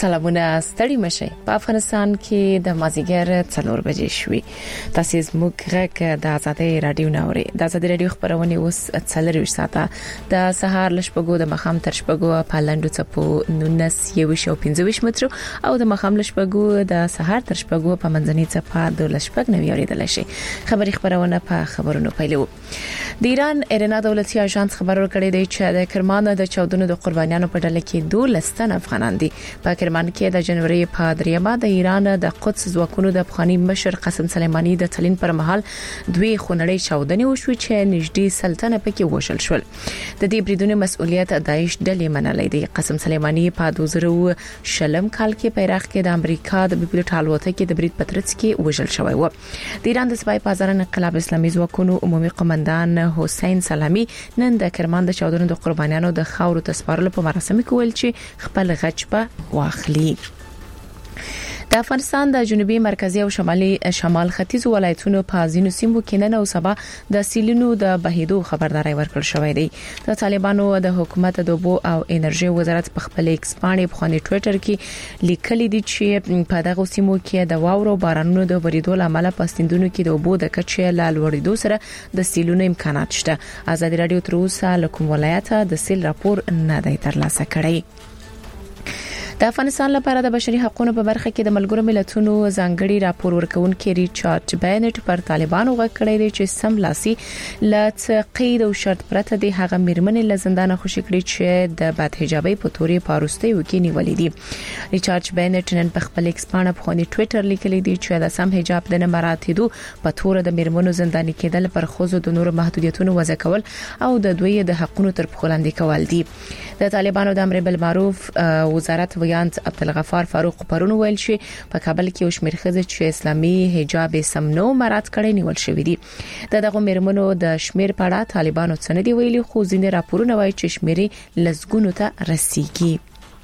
سلامونه ستړي مشي په افغانستان کې د مازیګر 4 بجې شوي تاسو زموږ غږ د آزادۍ رادیو نوري د آزادۍ رادیو خبرونه اوس 4 ساعته د سهار لشپګو د مخام تر شپګو په لاندو چپو 1915 متر او د مخام لشپګو د سهار تر شپګو په منځني چپا د لشپګ نوي اوریدل شي خبرونه په خبرونو پیلو د ایران ایرنا دولتي اژانس خبر ورکړی دی چې د کرمان د چاودنو د قربانیانو په ډله کې 12 تن افغانان دي په کرمان کې د جنوري په 3 د ایران د قدس ځواکونو د افغاني مشر قاسم سلیمانی د تلین پر مهال دوی خونړۍ چاودنې وشوي چې نږدې سلطنه پکې وشل شول د دې بریدونو مسؤلیت داعش ډلې منلې دي قاسم سلیمانی په 2000 کال کې په عراق کې د امریکا د پیپلټ الوتکې د برید پترڅ کې وشل شوی و د ایران د سپای پازارن انقلاب اسلامي ځواکونو عمومي قومندان حسین سلامی نن د کرمان د چاودنو د قربانیانو د خاورو تسپارلو په مراسم کې ویل چې خپل غچ په واخلي د افغانستان د جنوبي مرکزی او شمال ختیځ ولایتونو په ځینو سیمو کې نن او سبا د سیلونو د بهیدو خبرداري ورکړل شوې ده د طالبانو د حکومت د اوبو او انرژي وزارت په خپل ایکس باندې په خوني ټوئیټر کې لیکلي دي چې په دغه سیمو کې د واورو بارانونو د ورېدو لامل په سیندونو کې د اوبو د کچې لا لوړېدو سره د سیلونو امکانات شته آزادي رادیو تر اوسه له کوم ولایت د سیل راپور نه دی ترلاسه کړی د افغانستان لپاره د بشري حقوقو په برخه کې د ملګرو ملتونو ځانګړي راپور ورکونکي ریچارډ بینټ پر طالبانو غږ دی چې سملاسي ل قید او شرط پرته د هغه میرمنې له زندان خوشی کړي چې د بد حجابي په توري پاروستي وکي نیولې دي ریچارډ بینټ نن په خپل ایکس باندې په خوني ټوئیټر لیکلي دی چې د سم حجاب د مراتبو په تور د میرمنو زنداني کېدل پر خوځو د نور محدودیتونو وضع کول او د دوی د حقوقو تر پخلاندې کول دي د طالبانو د امر بالمعروف وزارت ویانت عبدالغفار فاروق پرونو ویل چې په کابل کې وشمیر خزه چې اسلامي حجاب سمنو مراد کړي نیول شوې دي دغه میرمنو د شمیر په اړه طالبانو څنګه دی ویلي خو ځینې راپورونه وایي چې شمیرې لزګونو ته رسیدي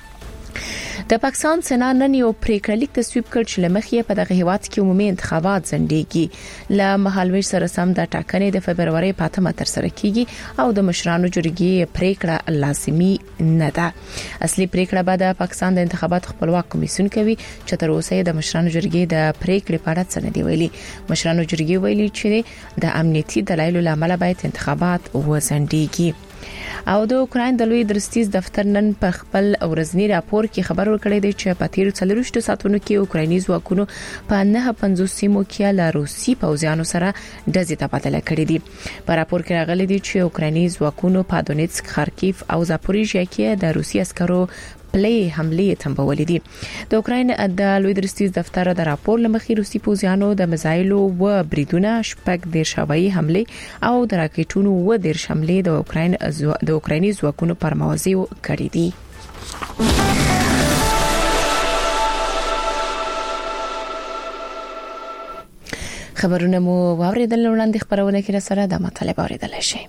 د پاکستان سنا نن یو پریکړلیک تصویب کړ چې لمخې په دغه هیواد کې عمومي انتخابات ځنډيږي ل مهالوي سره سم د ټاکنې د فبرवरी په 8 تر سره کیږي او د مشرانو جرګې پریکړه لازمي نه ده اصلي پریکړه به د پاکستان د انتخابات خپلواک کمیسیون کوي چې تر اوسه د مشرانو جرګې د پریکړې په اړه څه نه دی ویلي مشرانو جرګې ویلي چې د امنیتي دلایلو لامل باید انتخابات وځنډيږي او د اوکرين د لوی درستیز دفتر نن په خپل ورځنی راپور کې خبر ورکړی دی چې په تیر 40 ساعتونو کې اوکرایني ځواکونو په 950 سیمو کې له روسي پوځیانو سره ډزې تبادله کړې دي په راپور کې راغلي دي چې اوکرایني ځواکونو په دونیتسک خارکیف او زاپوریژیا کې د روسي عسکرو پلي حمله تنبولې دي د اوکراین د لوی درستیز دفتر د راپور لمخې روسي پوځیانو د مزایلو و بریدونه شپږ د شوایي حمله او د راکټونو و د حمله د اوکرایني ځواکونو پر موضوع کړې دي خبرونه مو واوریدل وړاندې خبرونه کې سره د مطلب اوریدل شي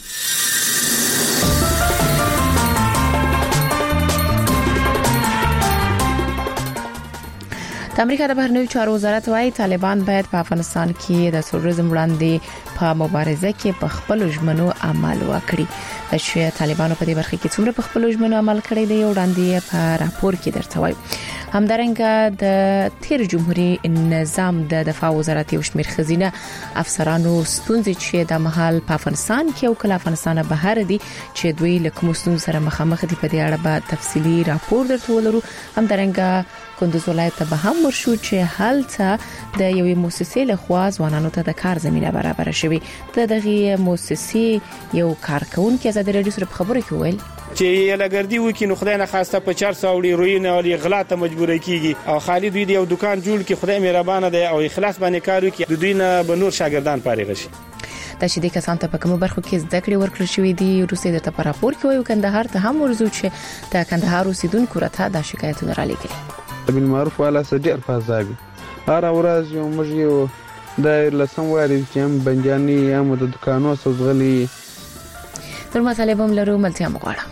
د امریکا د بهرنیو چارو وزارت وايي طالبان باید په افغانستان کې د تروریزم وړاندې په مبارزه کې په خپل ژمنو عمل وکړي چې طالبانو په دې برخه کې څومره په خپل ژمنو عمل کړی دی وړاندې په راپور کې درته وایي همدارنګه د تیر جمهوریت نظام د دفاع وزارت یو شمېر خزینه افسرانو ستونزې چې د محل په افغانستان کې او کله افغانستان بهر دي چې دوی له کوم ستونزې سره مخامخ دي په دې اړه به تفصيلي راپور درته ولرو همدارنګه کندوز ولایت به هم ورشو چې هلته د یوې مؤسسې له خوا ځوانانو ته د کار زمينه برابر شوي د دغه مؤسسې یو کارکونکو آزاد رادیو سره خبرې کوي چې لګردي وکي نو خدای نه خواسته په 400 روین او غلا ته مجبور کیږي او خالد دوی یو دکان جوړ کی خدای مهربانه دی او اخلاص باندې کار وکي د دوی نه به نور شاګردان فارغ شي د شدې کسان ته په کومو برخو کې زده کړې ورکړل شوې دي روسي د راپور کې وایي کندهار ته هم ورزو چې د کندهار اوسیدونکو راته د شکایتونو را لګلي بالمعروف والا سجر فازابي هر ورځ یو موږ یو د لسم واري چې بنجاني هم د دکانو سوزغلي تر مطالب هم لرو ملتیا مغواړه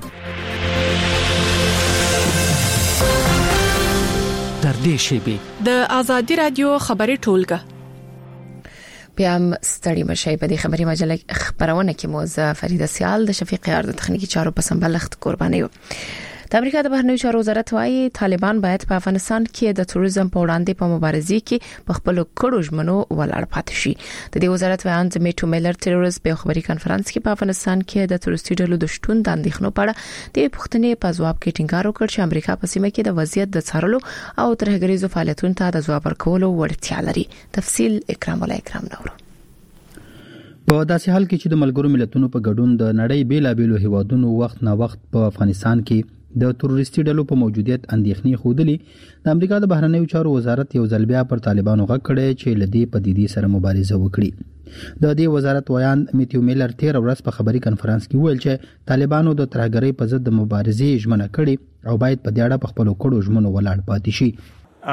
در دې شیبه د آزادي رادیو خبري ټولګه بیا هم ستړي مشي په دې خبري مجله خبرونه کې موزه فرید سیال د شفیق یار د تخنیکی چارو په سمبلښت قرباني د امریکا د بهرنیو چارو وزارت وايي طالبان باید په افغانستان کې د توریزم په وړاندې په مبارزې کې په خپل کړو ژمنو ولاړ پاتې شي. د دې وزارت بیان د میټو میلر ټیرورست په خبري کانفرنس کې په افغانستان کې د تروریستي ډلو د شتون د اندېښنو په اړه د پوښتنې په ځواب کې ټینګار وکړ چې امریکا په سیمه کې د وضعیت د څارلو او ترهګریزو فعالیتونو ته د ځواب ورکولو وړتیا لري. تفصیل اکرام نورو. په داسې حال کې چې د ملګرو ملتونو په ګډون د نړۍ بیلابېلو هیوادونو وخت نه وخت په افغانستان کې د تروریستي ډلو په موجودیت اندېښنې خوده، د امریکا د بهرنیو چارو وزارت یو ځل بیا پر طالبانو غږ کړی چې لدې پدیدې سره مبارزه وکړي. د دې وزارت ویان میټیو میلر 13 ورځ په خبري کانفرنس کې ویل چې طالبانو د ترهګرۍ په ضد د مبارزې ژمنه کړې او باید په دې اړه په خپل کړو ژمنو ولاړ پاتې شي.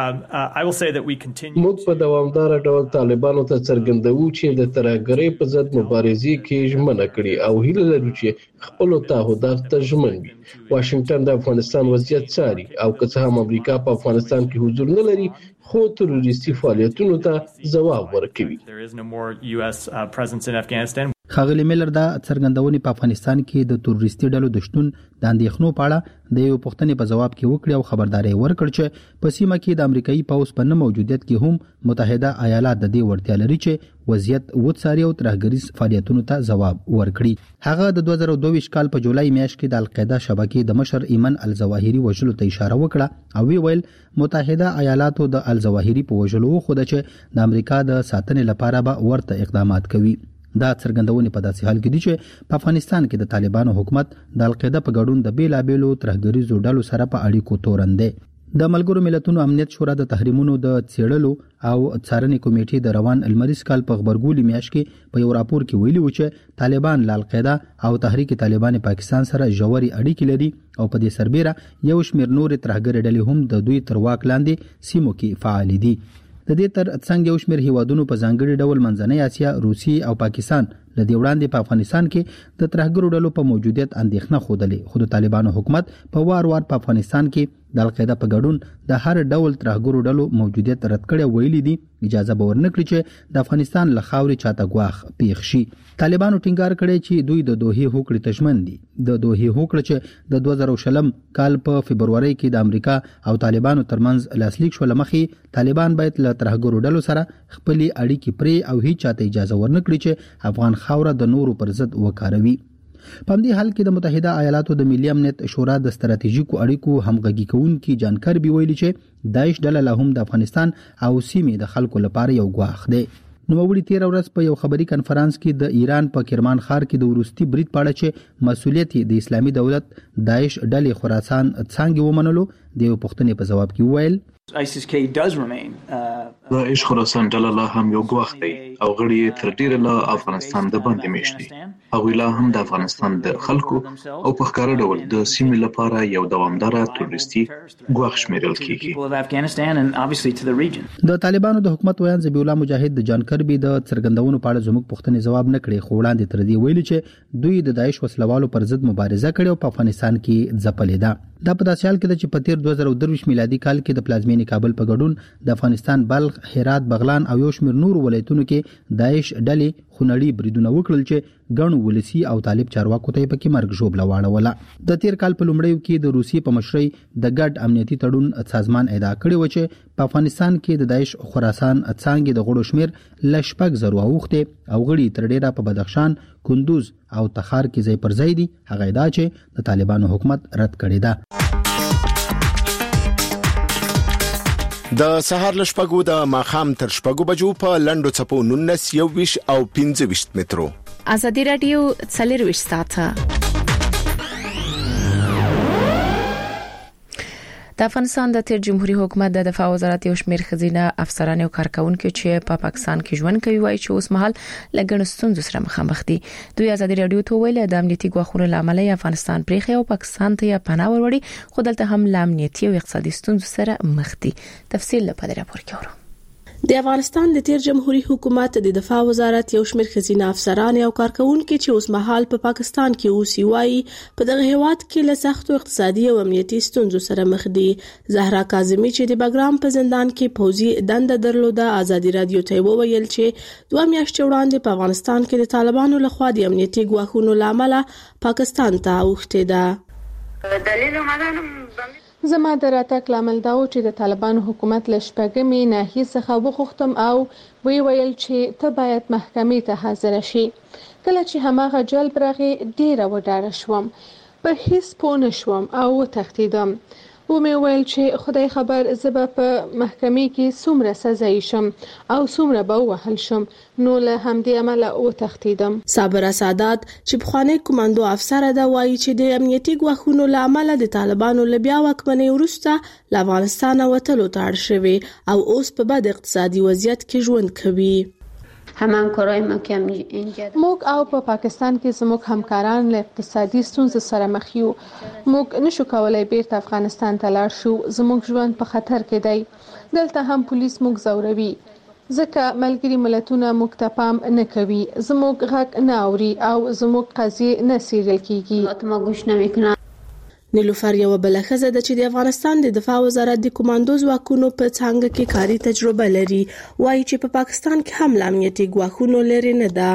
موږ په دوامدار ډول طالبانو ته څرګندوو چې د ترهګرۍ په ضد مبارزې کې ژمنه کړي او هیله لرو چې خپل تعهدات ته ژمن وي. واشنگټن د افغانستان وضعیت څاري او که څه هم امریکا په افغانستان کې حضور نه لري خو تروریستي فعالیتونو ته ځواب ورکوي. خاغلی میلر دا څرګندونې په افغانستان کې د تروریستي ډلو د شتون د اندېښنو په اړه د یو پوښتنې په ځواب کې وکړي او خبرداري ورکړ چې په سیمه کې د امریکایي پوځ په نه موجودیت کې هم متحده ایالات د دې وړتیا لري چې وضعیت وڅاري او ترهګریز فعالیتونو ته ځواب ورکړي. هغه د 2022 کال په جولای میاشت کې د القاعده شبکې د مشر ایمن الظواهری وژلو ته اشاره وکړه او ویل متحده ایالاتو د الظواهری په وژلو خو د چې د امریکا د ساتنې لپاره به ورته اقدامات کوي. دا څرګندونې په داسې حال کې دي چې په افغانستان کې د طالبانو حکومت د القاعده په ګډون د بیلابېلو ترهګریزو ډلو سره په اړیکو تورن دی. د ملګرو ملتونو امنیت شورا د تحریمونو د څېړلو او څارنې کمیټې د روان المریز کال په خبرګولي میاشت کې په یو راپور کې ویلي و چې طالبان له القاعده او تحریک طالبان پاکستان سره ژورې اړیکې لري او په دې سربېره یو شمېر نورې ترهګرې ډلې هم د دوی تر واک لاندې سیمو کې فعال دي. د دې تر څنګ یو شمېر هیوادونو په ځانګړي ډول منځنۍ اسیا، روسیې او پاکستان له دې وړاندې په افغانستان کې د ترهګرو ډلو په موجودیت اندېښنه خوده، خو د طالبانو حکومت په وار په افغانستان کې د القاعده په ګډون د هر ډول ترهګرو ډلو موجودیت رد کړي ویلي دي اجازه به ورنکړي چې د افغانستان له خاورې چاته ګواښ پیښ شي. طالبانو ټینګار کړی چې دوی د دوحې هوکړې ته ژمن دي. د دوحې هوکړه چې د 2020 کال په فبروري کې د امریکا او طالبانو ترمنځ لاسلیک شو لمخې طالبان باید له ترهګرو ډلو سره خپل اړیکې پرې او هیڅ چاته اجازه ورنکړي چې افغان خاوره د نورو پر ضد وکاروي. په دې حال کې د متحده ایالاتو د ملي امنیت شورا د ستراتیژیکو اړیکو همغږي کوونکي جان کربي ویلي چې داعش ډله لا هم د افغانستان او سیمې د خلکو لپاره یو ګواښ دی. نوموړي 13 ورځ په یو خبري کانفرنس کې د ایران په کرمان ښار کې د وروستي برید په اړه چې مسؤلیت د اسلامي دولت داعش ډلې خراسان څنګه ومنلو د یو پوښتنې په ځواب کې ویل داعش خراسان ډله لا هم یو ګواښ دی او غړي تر ډیره له افغانستان د باندې میشت دي. هغوی لا هم د افغانستان د خلکو او په ښکاره ډول د سیمې لپاره یو دوامدار تروریستي ګواښ شمیرل کیږي. د طالبانو د حکومت ویان ذبیح الله مجاهد د جان کربي د څرګندونو په اړه زموږ پوښتنې ځواب نه کړي، خو وړاندې تر دې ویلي چې دوی د داعش وسلوالو پر ضد مبارزه کړې او په افغانستان کې ځپلې ده. دا په داسې حال کې ده چې په تیر 2023 میلادي کال کې د پلازمینې کابل په ګډون د افغانستان بلخ، هرات، بغلان او یو شمېر نورو ولایتونو کې داعش ډلې خونړي بریدونه وکړل چې ګڼو ولسی او طالب چارواکو ته پکې مرګ ژوبله واړوله. د تیر کال په لومړیو کې د روسیې په مشرۍ د ګډ امنیتي تړون سازمان ادعا کړې و چې په افغانستان کې د داعش خراسان څنګه د غړو شمیر ل شپږ زرو اوخته او غړي تر ډیره په بدخشان، کندوز او تخار کې ځای پر ځای دي. هغه ادعا چې د طالبانو حکومت رد کړې ده. د سهار لشپګو د ماخام تر شپګو بجو په لندو چپو 19 21 او 25 مترو. ازادي رادیو څلرويش ساعته. د افغانستان د تیر جمهوریت حکومت د دفاع وزارت یو شمېر خزینه افسران او کارکونکو چې په پاکستان کې ژوند کوي وایي چې اوس مهال لګن ستونزو سره مخامخ دي. دوی ازادي رادیو ته ویل د امنیتي ګواښونو لامل افغانستان پرېخي او پاکستان ته پناه وروړي، خو دلته هم امنیتي او اقتصادي ستونزو سره مخ دي. تفصیل په راپور کې اورو. د افغانستان د تیر جمهوریت حکومت د دفاع وزارت یو شمېر خزینه افسران او کارکونکو چې اوس مهال په پاکستان کې اوسي وایي په دغه هیواد کې له سختو اقتصادي او امنیتي ستونزو سره مخ دي. زهرا کاظمی چې د بګرام په زندان کې پوځي دنده درلوده ازادي رادیو ته وویل چې 2 میاشتې وړاندې په افغانستان کې د طالبانو لخوا د امنیتي ګواښونو لامل پاکستان ته اوښته ده. زما د راتګ لامل دا و چې د طالبانو حکومت له شپږمې ناحیې څخه وغوښتم او ویل چې ته باید محکمې ته حاضر شي. کله چې هماغه جلب راغی ډیره وډاره شوم، په هیڅ پوه نشوم او وتښتېدم. مې ویل چې خدای خبر زه به په محکمې کې څومره سزا شم او څومره به ووهل شم، نو له همدې امله وتښتېدم. صابره سادات چې پخوانی کمانډو افسر ده وایي چې د امنیتي ګواښونو له امله د طالبانو له بیا واکمنۍ وروسته له افغانستانه وتلو ته اړ شوي او اوس په بد اقتصادي وضعیت کې ژوند کوي. موږ او په پاکستان کې زموږ همکاران له اقتصادي ستونزو سره مخ یو. موږ نشو کولای بیرته افغانستان ته لاړ شو. زموږ ژوند په خطر کې دی. دلته هم پولیس موږ زوروي ځکه ملګري ملتونه موږ ته پام نه کوي. زموږ غږ نه اوري او زموږ قضیې نه څیړل کیږي. نیلوفر یو بل ښځه ده چې د افغانستان د دفاع وزارت د کمانډو ځواکونو په څانګه کې کاري تجربه لري. وایي چې په پاکستان کې هم امنیتي ګواښونه لري نه ده.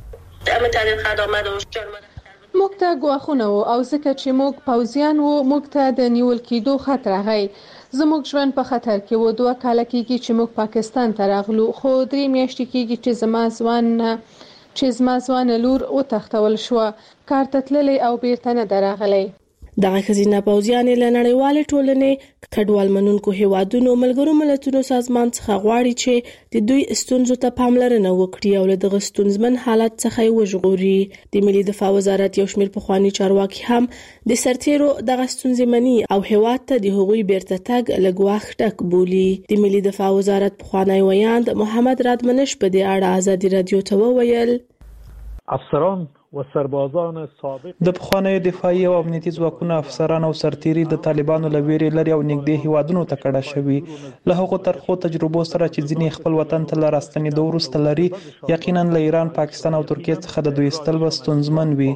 موږ ته ګواښونه وو او ځکه چې موږ پوځیان وو موږ ته د نیول کېدو خطر راغی. زموږ ژوند په خطر کې وو. 2 کال کېږي چې موږ پاکستان ته راغلو، خو 3 میاشتې کېږي چې زما ځوان لور وتښتول شو. کار ته تللی او بیرته نه راغلی. دغه ښځینه پوځیانې له نړیوالې ټولنې، کډوال منونکو هیوادونو، ملګرو ملتونو سازمان څخه غواړي چې د دوی ستونزو ته پاملرنه وکړي او له دغه ستونزمن حالت څخه یې وژغوري. د ملي دفاع وزارت یو شمېر پخواني چارواکي هم د سرتیرو دغه ستونزې مني او هیواد ته د هغوی بیرته تګ له ګواښ ډک بولي. د ملي دفاع وزارت پخوانی ویاند محمد رادمنش په دې اړه ازادي رادیو ته وویل: افسران و سربازان سابق د پخوانیو دفاعي او امنیتي ځواکونو افسران او سرتیري د طالبانو له ویرې لري او نږدې هیوادونو ته کډه شوي. له هغو ترخو تجربو سره چې ځینې خپل وطن ته له راستنېدو وروسته لري، یقینا له ایران، پاکستان او ترکیه څخه د دوی ایستل به ستونزمن وي.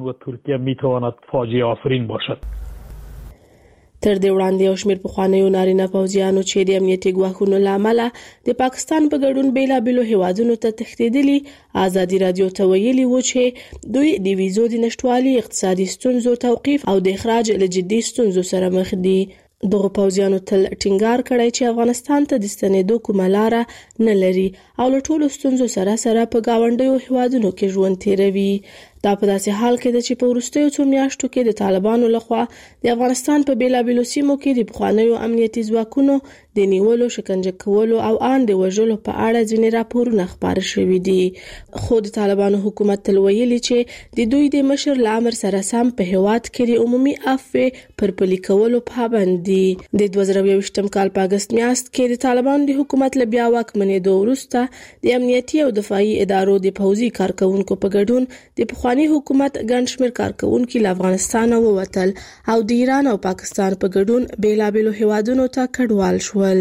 تر دې وړاندې یو شمېر پخوانیو نارینه پوځیانو چې د امنیتي ګواښونو له امله د پاکستان په ګډون بیلابیلو هیوادونو ته تښتېدلي، ازادي رادیو ته ویلي وو چې دوی د ویزو د نشټوالي، اقتصادي ستونزو، توقیف او د اخراج له جدي ستونزو سره مخ دي. دغه پوځیانو تل ټینګار کړی چې افغانستان ته د ستنېدو کومه لاره نه لري او له ټولو ستونزو سره په ګاونډیو هیوادونو کې ژوند تیروي. دا په داسې حال کې ده چې په وروستیو 2 میاشتو کې د طالبانو لخوا د افغانستان په بیلابیلو سیمو کې د پخوانیو امنیتي ځواکونو د نیولو، شکنجه کولو او ان د وژلو په اړه ځینې راپورونه خپاره شوي دي. خو د طالبانو حکومت تل ویلي چې د دوی د مشر له امر سره سم په هیواد کې د عمومي عفو پر پلي کولو پابند دي. د 2021 کال په اگست میاشت کې د طالبانو د حکومت له بیا واکمنېدو وروسته د امنیتي او دفاعي ادارو د پوځي کارکونکو په ګډون د پخواني حکومت ګڼ شمېر کارکونکي له افغانستان ووتل او د ایران او پاکستان په ګډون بیلابیلو هیوادونو ته کډوال شول.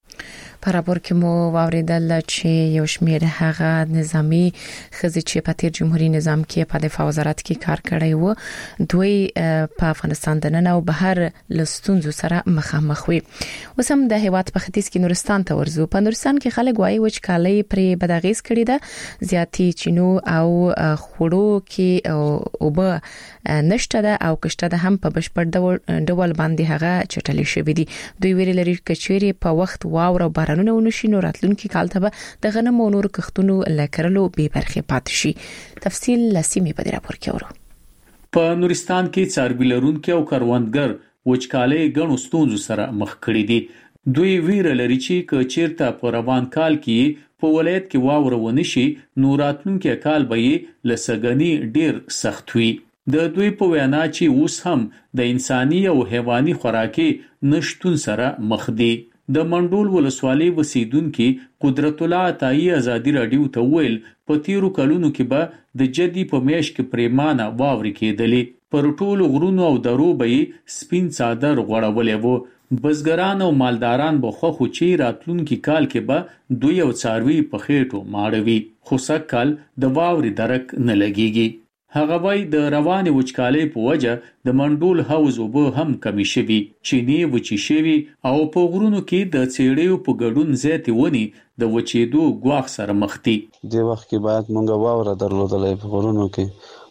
په راپور کې مو واوریدل چې یو شمېر هغه نظامی ښځې چې په تیر جمهوریت نظام کې په دفاع وزارت کې کار کړی وو، دوی په افغانستان د نن او بهر لستونزو سره مخامخ وي. اوس هم د هیواد په ختیځ کې نورستان ته ورزو. په نورستان کې خلک وایي وچکالۍ پرې بداغیز کړی ده، زیاتی چینو او خوړو کې اوبه نشته ده او کشته ده هم په بشپړ ډول باندې هغه چټلې شوې دي. دوی ویل لري کچېری په وخت واور او بارانونه ونشي نو راتلونکي کال ته د غنمو او نور کښتونو لکرلو به برخه پاتې شي. تفصیل لسیمه په راپور کې ورو. په نورستان کې څاروي لرونکي او کروندګر وچکالۍ غنو ستونزو سره مخ کړي دي. دوی ویره لري چې چیرته په روان کال کې په ولایت کې واور ونشي نو راتلونکي کال به لسګنی ډیر سخت وي. د دوی په وینا چې اوس هم د انساني او حیواني خوراکي نشټون سره مخ دي. د منډول ولسوالۍ وسیدونکو قدرت الله عطایی ازادي رادیو ته ویل په تیرو کلونو کې به د جدي په میش کې پریمانه واوري کېدلې، پر ټولو غرونو او درو به سپین څادر غوړولې وو. بزګران او مالداران به خو چې راتلونکي کال کې به دوی او څاروي په خېټو ماړوي، خو سکل د واوري درک نه لګيږي. هغه وای د روانې وچکالۍ په وجه د منډول حوض اوبه هم کمی شوي، چینې وچې شوي او په غرونو کې د څېړیو په ګډون زیاتې ونې د وچېدو ګواښ سره مخ دي. د وخت کې باید مونږ واوره درلودلې په غرونو کې،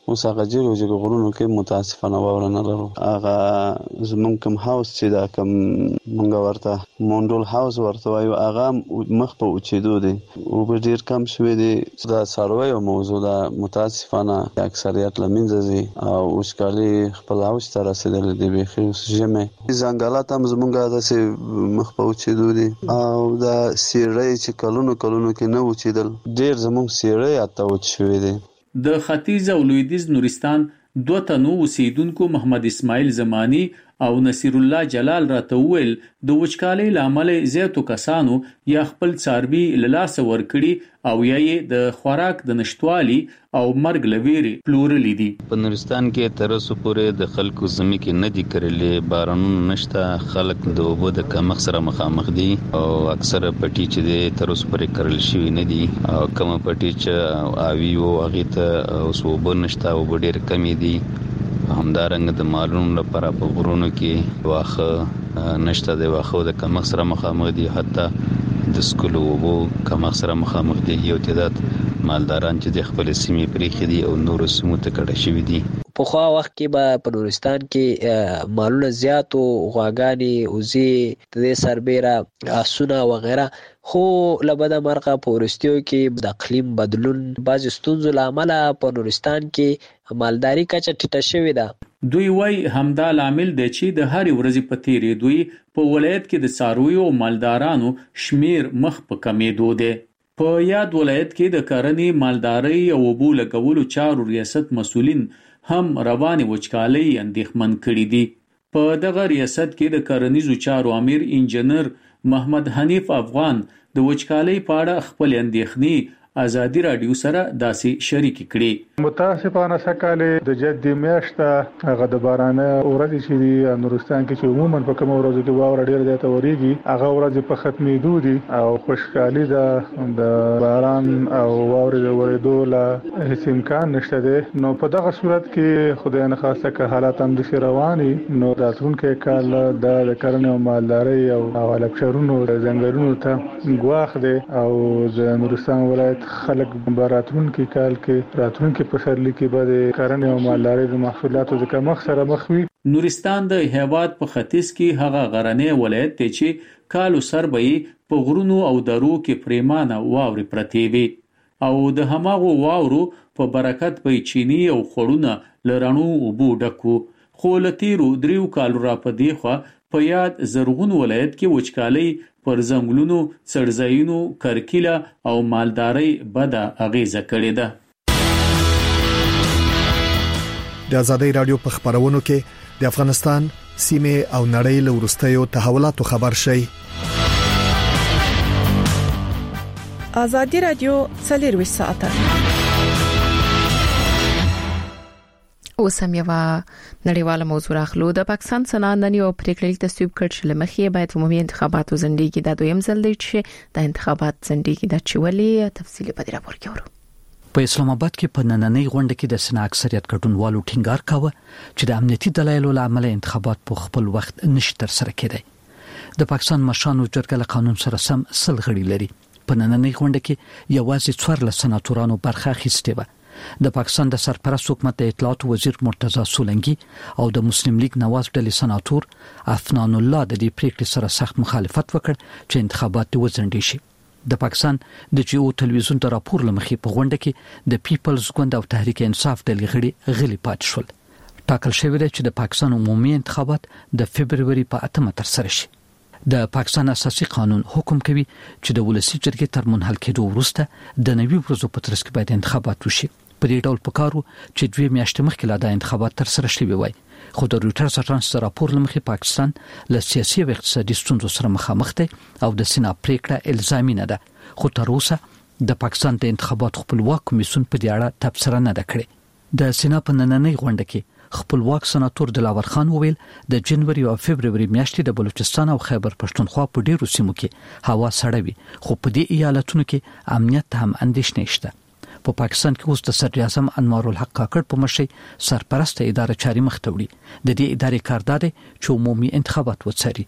اوس هغه جیرو غرونو کې متاسفانه واوره نه لرو. هغه زمونږ کوم هاوس چې دا کوم مونږ ورته مونډول هاوس ورته وایو هغه مخ په اوچېدو دی او په ډیر کم شوی دی. دا څاروي او موضوع دا متاسفانه اکثریت لمنځه ځي او وشکالي خپل هاوس ته رسیدل دی. به خصوص جمع ځنګلات هم زمونږ د مخ په اوچېدو دي او دا سیرې چې کلونو کې نه اوچېدل ډیر زمونږ سیرې اته اوچ شوی دی. د ختیځ او لویدیځ نورستان دوه تنو اوسیدونکو محمد اسماعیل زمانی او نصیر الله جلال راته ویل د وچکالۍ لامل زیاتو کسانو یا خپل څاروي له لاسه ورکړي او یا د خوراک د نشټوالي او مرګ لويري پلورلي دي. په نورستان کې تر اوسه پورې د خلکو زمي کې نه دي کړلې، بارانونه نشته، خلک د اوبو د کمښت سره مخامخ دي او اکثره پټي چې دي تر اوسه پورې کړل شوی نه دي او کوم پټي چې اوی او هغه ته اوس اوبو نشته او ډېر کمی دي. همدارنګه د مالونو لپاره په غرونو کې واخه نشته، د واخه د کمښت سره مخامخ دي، حتی د سکولو وبو کمښت سره مخامخ دي. یو تعداد مالداران چې د خپل سیمې پرېښي دي او نور سیمو ته کډه شوي دي. په خو وخت کې به په نورستان کې مالونه زیاتو، غواګانې، وزې، د سربېره آسونه وغیره، خو لبده مرغه په ورستیو کې د اقلیم بدلون بعض ستونزو لامل په نورستان کې مالداري کچه ټیټه شوې ده. دوی وای همدا لامل دی چې د هر ورځې په تیرې دوی په ولایت کې د څارویو او مالدارانو شمیر مخ په کمیدو دی. په یاد ولایت کې د کرنې، مالدارۍ او اوبو لګولو چارو ریاست مسؤلین هم رواني وچکالۍ اندېښمن کړي دي. په دغه ریاست کې د کرنیزو چارو امیر انجنیر محمد حنیف افغان د وچکالۍ په اړه خپل اندېښنې ازادي رادیو سره داسې شریک کړي. متاسفانه سکاله د جدي میاشته هغه د بارانه اورځي چې د نورستان کې چې عموما په کوم ورځو کې واوره ډیر زیاته وریږي، هغه ورځ په ختمېدو دي او خوشحالي د باران او واورې د ورېدو لا هیڅ امکان نشته دی. نو په دغه صورت کې خدای نه خواسته که حالات هم د رواني نو راتلونکي کال د کرنې او مالدارۍ او الکشرونو ځنګلونو ته ګواښ دی او د نورستان ولایت خلک راتلونکي کال کې راتلونکي پسرلي کې به د کرنې او مالدارۍ د محصولاتو د کمښت سره مخ وي. نورستان د هیواد په ختیځ کې هغه غرنی ولایت دی چې کالو سر به په غرونو او درو کې پریمانه واورې پرتې وي او د هماغو واورو په برکت به چینی او خړونه لرانو اوبو ډکو. خو لتیرو دریو کالو را په دی خو په یاد زرغون ولایت کې وچکالۍ پر ځنګلونو، څړځایونو، کرکیله او مالدارۍ بده اغیزه کړې ده. د ازادۍ رادیو په خبرونو کې د افغانستان سیمه او نړۍ له وروستیو تحولاتو خبر شي. ازادي رادیو 24 ساعته اوس هم یو نړیواله موضوع راخلو. د پاکستان سنان نن یو پریکړه تصویب کړ چې لمخې باید عمومي انتخاباتو ځنډیږي. دا دویم ځل دی چې د انتخابات ځنډیږي. د چولې تفصیلی په دې راپور کې ورو. په اسلام آباد کې په نننۍ غونډه کې د سنا اکثریت ګډونوالو ټینګار کاوه چې د امنیتي دلایلو لامل انتخابات په خپل وخت نشي تر سره کېدای. د پاکستان مشرانو جرګه له قانون سره سم سل غړي لري. په نننۍ غونډه کې یوازې 14 سناتورانو برخه اخیستې و. د پاکستان د سرپرست حکومت د اطلاعات وزیر مرتضی سولنګي او د مسلم لیگ نواز ډلې سناتور افنان الله د دې پریکړې سره سخت مخالفت وکړ چې انتخابات وځنډي شي. د پاکستان د جیو ټلویزیون د راپور لمخې په غونډه کې د پیپلز ګوند او تحریک انصاف ډلې غړي غلي پات شول. ټاکل شوی دی چې د پاکستان عمومي انتخابات د فبرवरी په 8 تر سره شي. د پاکستان اساسي قانون حکم کوي چې د ولسی جرګې تر منحل کېدو وروسته د 90 ورځې په ترڅ کې باید انتخابات وشي. په دې ډول پکارو چې 2 میاشتې مخکې لا د انتخابات تر سره شوي وای. خو د رويټرز اژانس راپور لمخې پاکستان له سیاسي او اقتصادي ستونزو سره مخامخ دی او د سنا پریکړه الزامي نه ده. خو تر اوسه د پاکستان د انتخابات خپلواک کمیسیون په دې اړه تبصره نه ده کړې. د سنا په نننۍ غونډه کې خپلواک سناتور دلاور خان وویل د جنوري او فبرवरी میاشتې د بلوچستان او خیبر پښتونخوا په ډیرو سیمو کې هوا سړه وي، خو په دې ایالتونو کې امنیت هم اندېښنې شته. په پاکستان کې اوس د صدر اعظم انوار الحق کاکړ په مشرۍ سرپرست اداره چاري مخ ته وړي. د دې ادارې کار دی چې عمومي انتخابات وڅاري.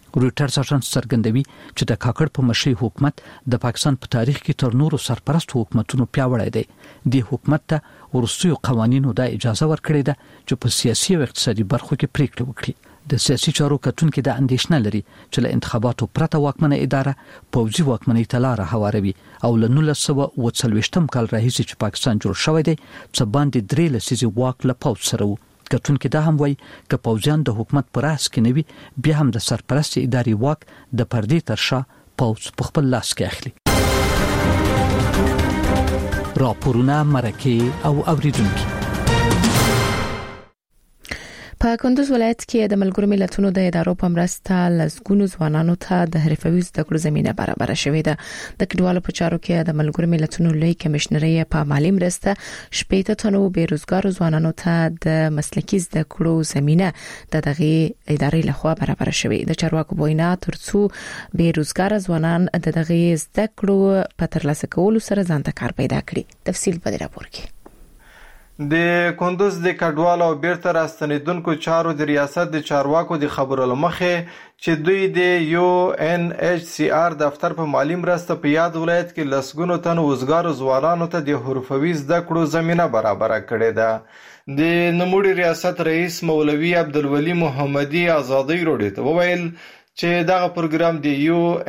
رويټرز اژانس څرګندوي چې د کاکړ په مشرۍ حکومت د پاکستان په تاریخ کې تر نورو سرپرست حکومتونو پیاوړی دی. د حکومت ته ورستیو قوانینو د اجازه ورکړې ده چې په سیاسي او اقتصادي برخو کې پریکړې وکړي. د سیاسي چارو کتونکو د اندېښنه لري چې له انتخاباتو پرته واکمنه اداره پوځي واکمنۍ ته لار هواروي او له 1940 کال راهیسې چې پاکستان جوړ شوی دی څه باندې 3 لسیزې واک له پوځ سره وو. کتونکو دا هم وایي چې پوځیان د حکومت پر راس کې نوي بیا هم د سرپرست اداري واک د پردې تر شا پوځ په خپل لاس کې اخلي. راپورونه مرکه او اوریدونکو. په کندوز ولایت کې د ملګرو ملتونو د ادارو په مرسته لسګونو ځوانانو ته د حرفوي زده کړو زمينه برابر شوې ده. د کډوالو په چارو کې د ملګرو ملتونو لوی کمشنري په مالی مرسته 80 تنو بیروزګارو ځوانانو ته د مسلکي زده کړو زمينه د دغه ادارې لخوا برابر شوې. د چارواکو وینا ترڅو بیروزګار ځوانان د دغه زده کړو په ترلاسه کولو سره ځان ته کار پیدا کړي. تفصیل په دې راپور کې. د کندوز د کډوالو او بیرته راستنیدونکو چارو د ریاست د چارواکو د خبرو لمخه چې دوی د UNHCR دفتر په مالی مرسته په یاد ولایت کې لسګونو تن وزګارو ځوانانو ته د حرفوي زده کړو زمينه برابر کړې ده. د نموړي ریاست رئیس مولوي عبدالولي محمدي آزادۍ روډ ته وویل چې دغه پروګرام د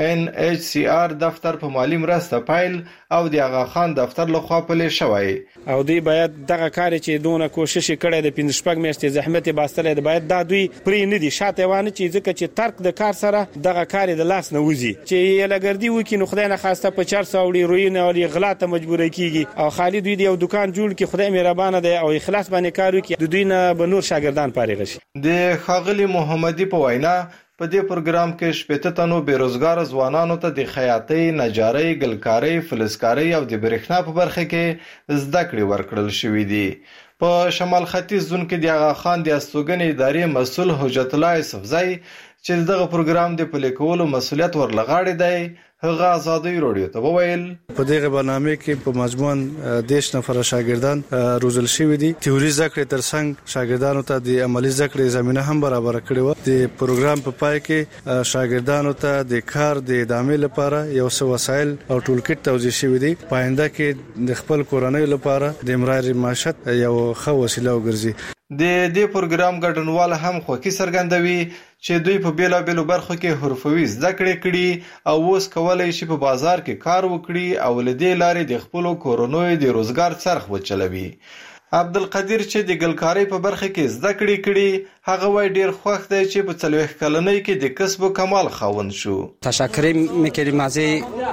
UNHCR دفتر په مالی مرسته پایل او د آغا خان دفتر لخوا پلي شوی او دوی باید دغه کار چې دونه کوشش کړي د 15 میاشتې زحمت باستلې د باید دا دوی پرې نه دي شاته وانه چې ځکه چې ترک د کار سره دغه کار د لاس نه وځي چې لګردي وکي نو خدای نه خواسته په 400 وړي روینه او غلا ته مجبور کیږي او خالد دوی یو دکان جوړ کی خدای مهربانه دی او اخلاص باندې کار وکي د دوی نه به نور شاګردان فارغ شي. د خاغلی محمدي په وینا په دې پروګرام کې 80 تنو بیروزګار ځوانانو ته د خیاطۍ، نجارۍ، ګلکارۍ، فلزکارۍ او د برېښنا په برخه کې زده کړې ورکړل شوې دي. په شمال ختیځ زون کې د آغا خان د استوګنې ادارې مسؤل حجت الله یوسفزئی چې دغه پروګرام د پلي کولو مسولیت ورلغاړي دی هغه آزادۍ روډیو ته وویل په دغه برنامه کې په مجموعاً 10 نفر شاګردان روزل شوی دي. تیوري ذکر ترڅنګ شاګردانو ته د عملی ذکر زمينه هم برابر کړي و. د پروګرام په پای کې شاګردانو ته د کار د ادامې لپاره یو څه وسایل او ټولکټ توزیع شوی دي. پاینده کې د خپل کورنۍ لپاره د امرار معیشت یو ښه وسیله وګرځي. د دې پروګرام ګډونوال هم خوښي څرګندوي چې دوی په بیلابېلو برخو کې حرفوي زده کړې کړي او اوس کولای شي په بازار کې کار وکړي او له دې لارې د خپل کورونو د روزګار څرخ وچلوي. عبدالقدیر چې د ګلکارۍ په برخه کې زده کړې هغه وای ډیر خوښ دی چې په 40 کلنۍ کې د کسب و کمال خاوند شو. تشکر می‌کنیم از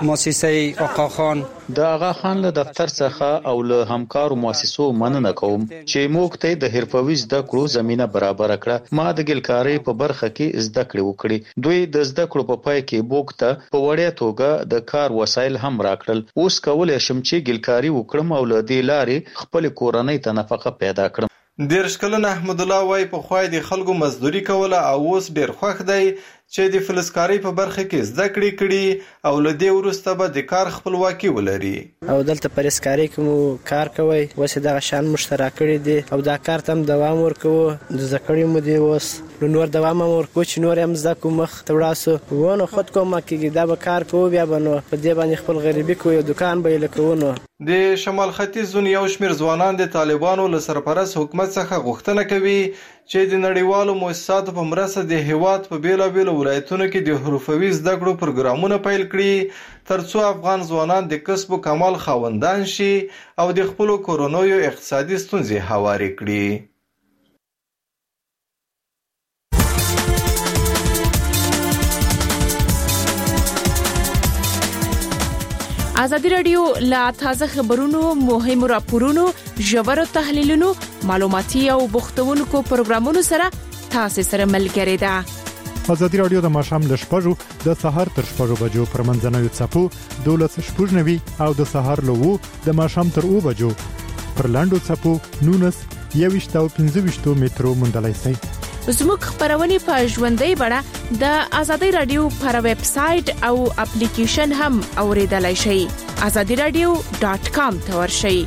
مؤسسه آقا خان. د آقا خان له دفتر څخه او له همکارو مؤسسو مننه کوم چې موږ ته د حرفوي زده کړو زمينه برابر کړه. ما د ګلکارۍ په برخه کې زده کړې وکړې. دوی د زده کړو په پای کې موږ ته په وړیا توګه د کار وسایل هم راکړل. اوس کولای شم چې ګلکاري وکړم او له دې لارې خپل کورنۍ ته نفقه پیدا کړم. 10 کلن احمد الله وای په خوای د خلکو مزدوري کوله او اوس ډیر خوښ دی چې د فلزکارۍ په برخه کې زده کړې کړي او له دې وروسته به د کار خپلواکي ولري. او دلته فلزکارۍ کوم کار کوي اوس دغه شان مشترک کړي دي او دا کار تم دوام ورکوي. د زکړې مو دی اوس نور دوام ورکوي چې نور هم زده کوم مخ تړاسو ونه خود کوم کېږي دا به کار کوي بیا بنو په دې باندې خپل غریبي کوي دکان به لکونه. د شمال ختیځ زون یو شمیر ځوانان د طالبانو له سرپرست حکومت څخه غوښتنه کوي چې د نړیوالو مؤسساتو په مرسته د هیواد په بیلابېلو ولایتونو کې د حرفوي زده کړو پروګرامونه پیل کړي ترڅو افغان ځوانان د کسب و کمال خاوندان شي او د خپل کورونو اقتصادي ستونزې هواري کړي. ازادي رادیو لا تازه خبرونو مهم راپورونو ژور تحلیلونو معلوماتي او بوختونکو پروګرامونو سره تاسو سره ملګری ده. ازادي رادیو د ماشام ل شپږو د سحر تر شپږو بجو پر منځنوي چپو 12:90 او د سحر له 2 د ماشام تر 2 بجو پر لاندو چپو 19 او 15 مترو مندلای سي. زموږ خبرونه په ژوندۍ بڼه د ازادي رادیو پر ویب سټ او اپلیکیشن هم اوریدلای شئ. azadiradio.com ته ورشئ.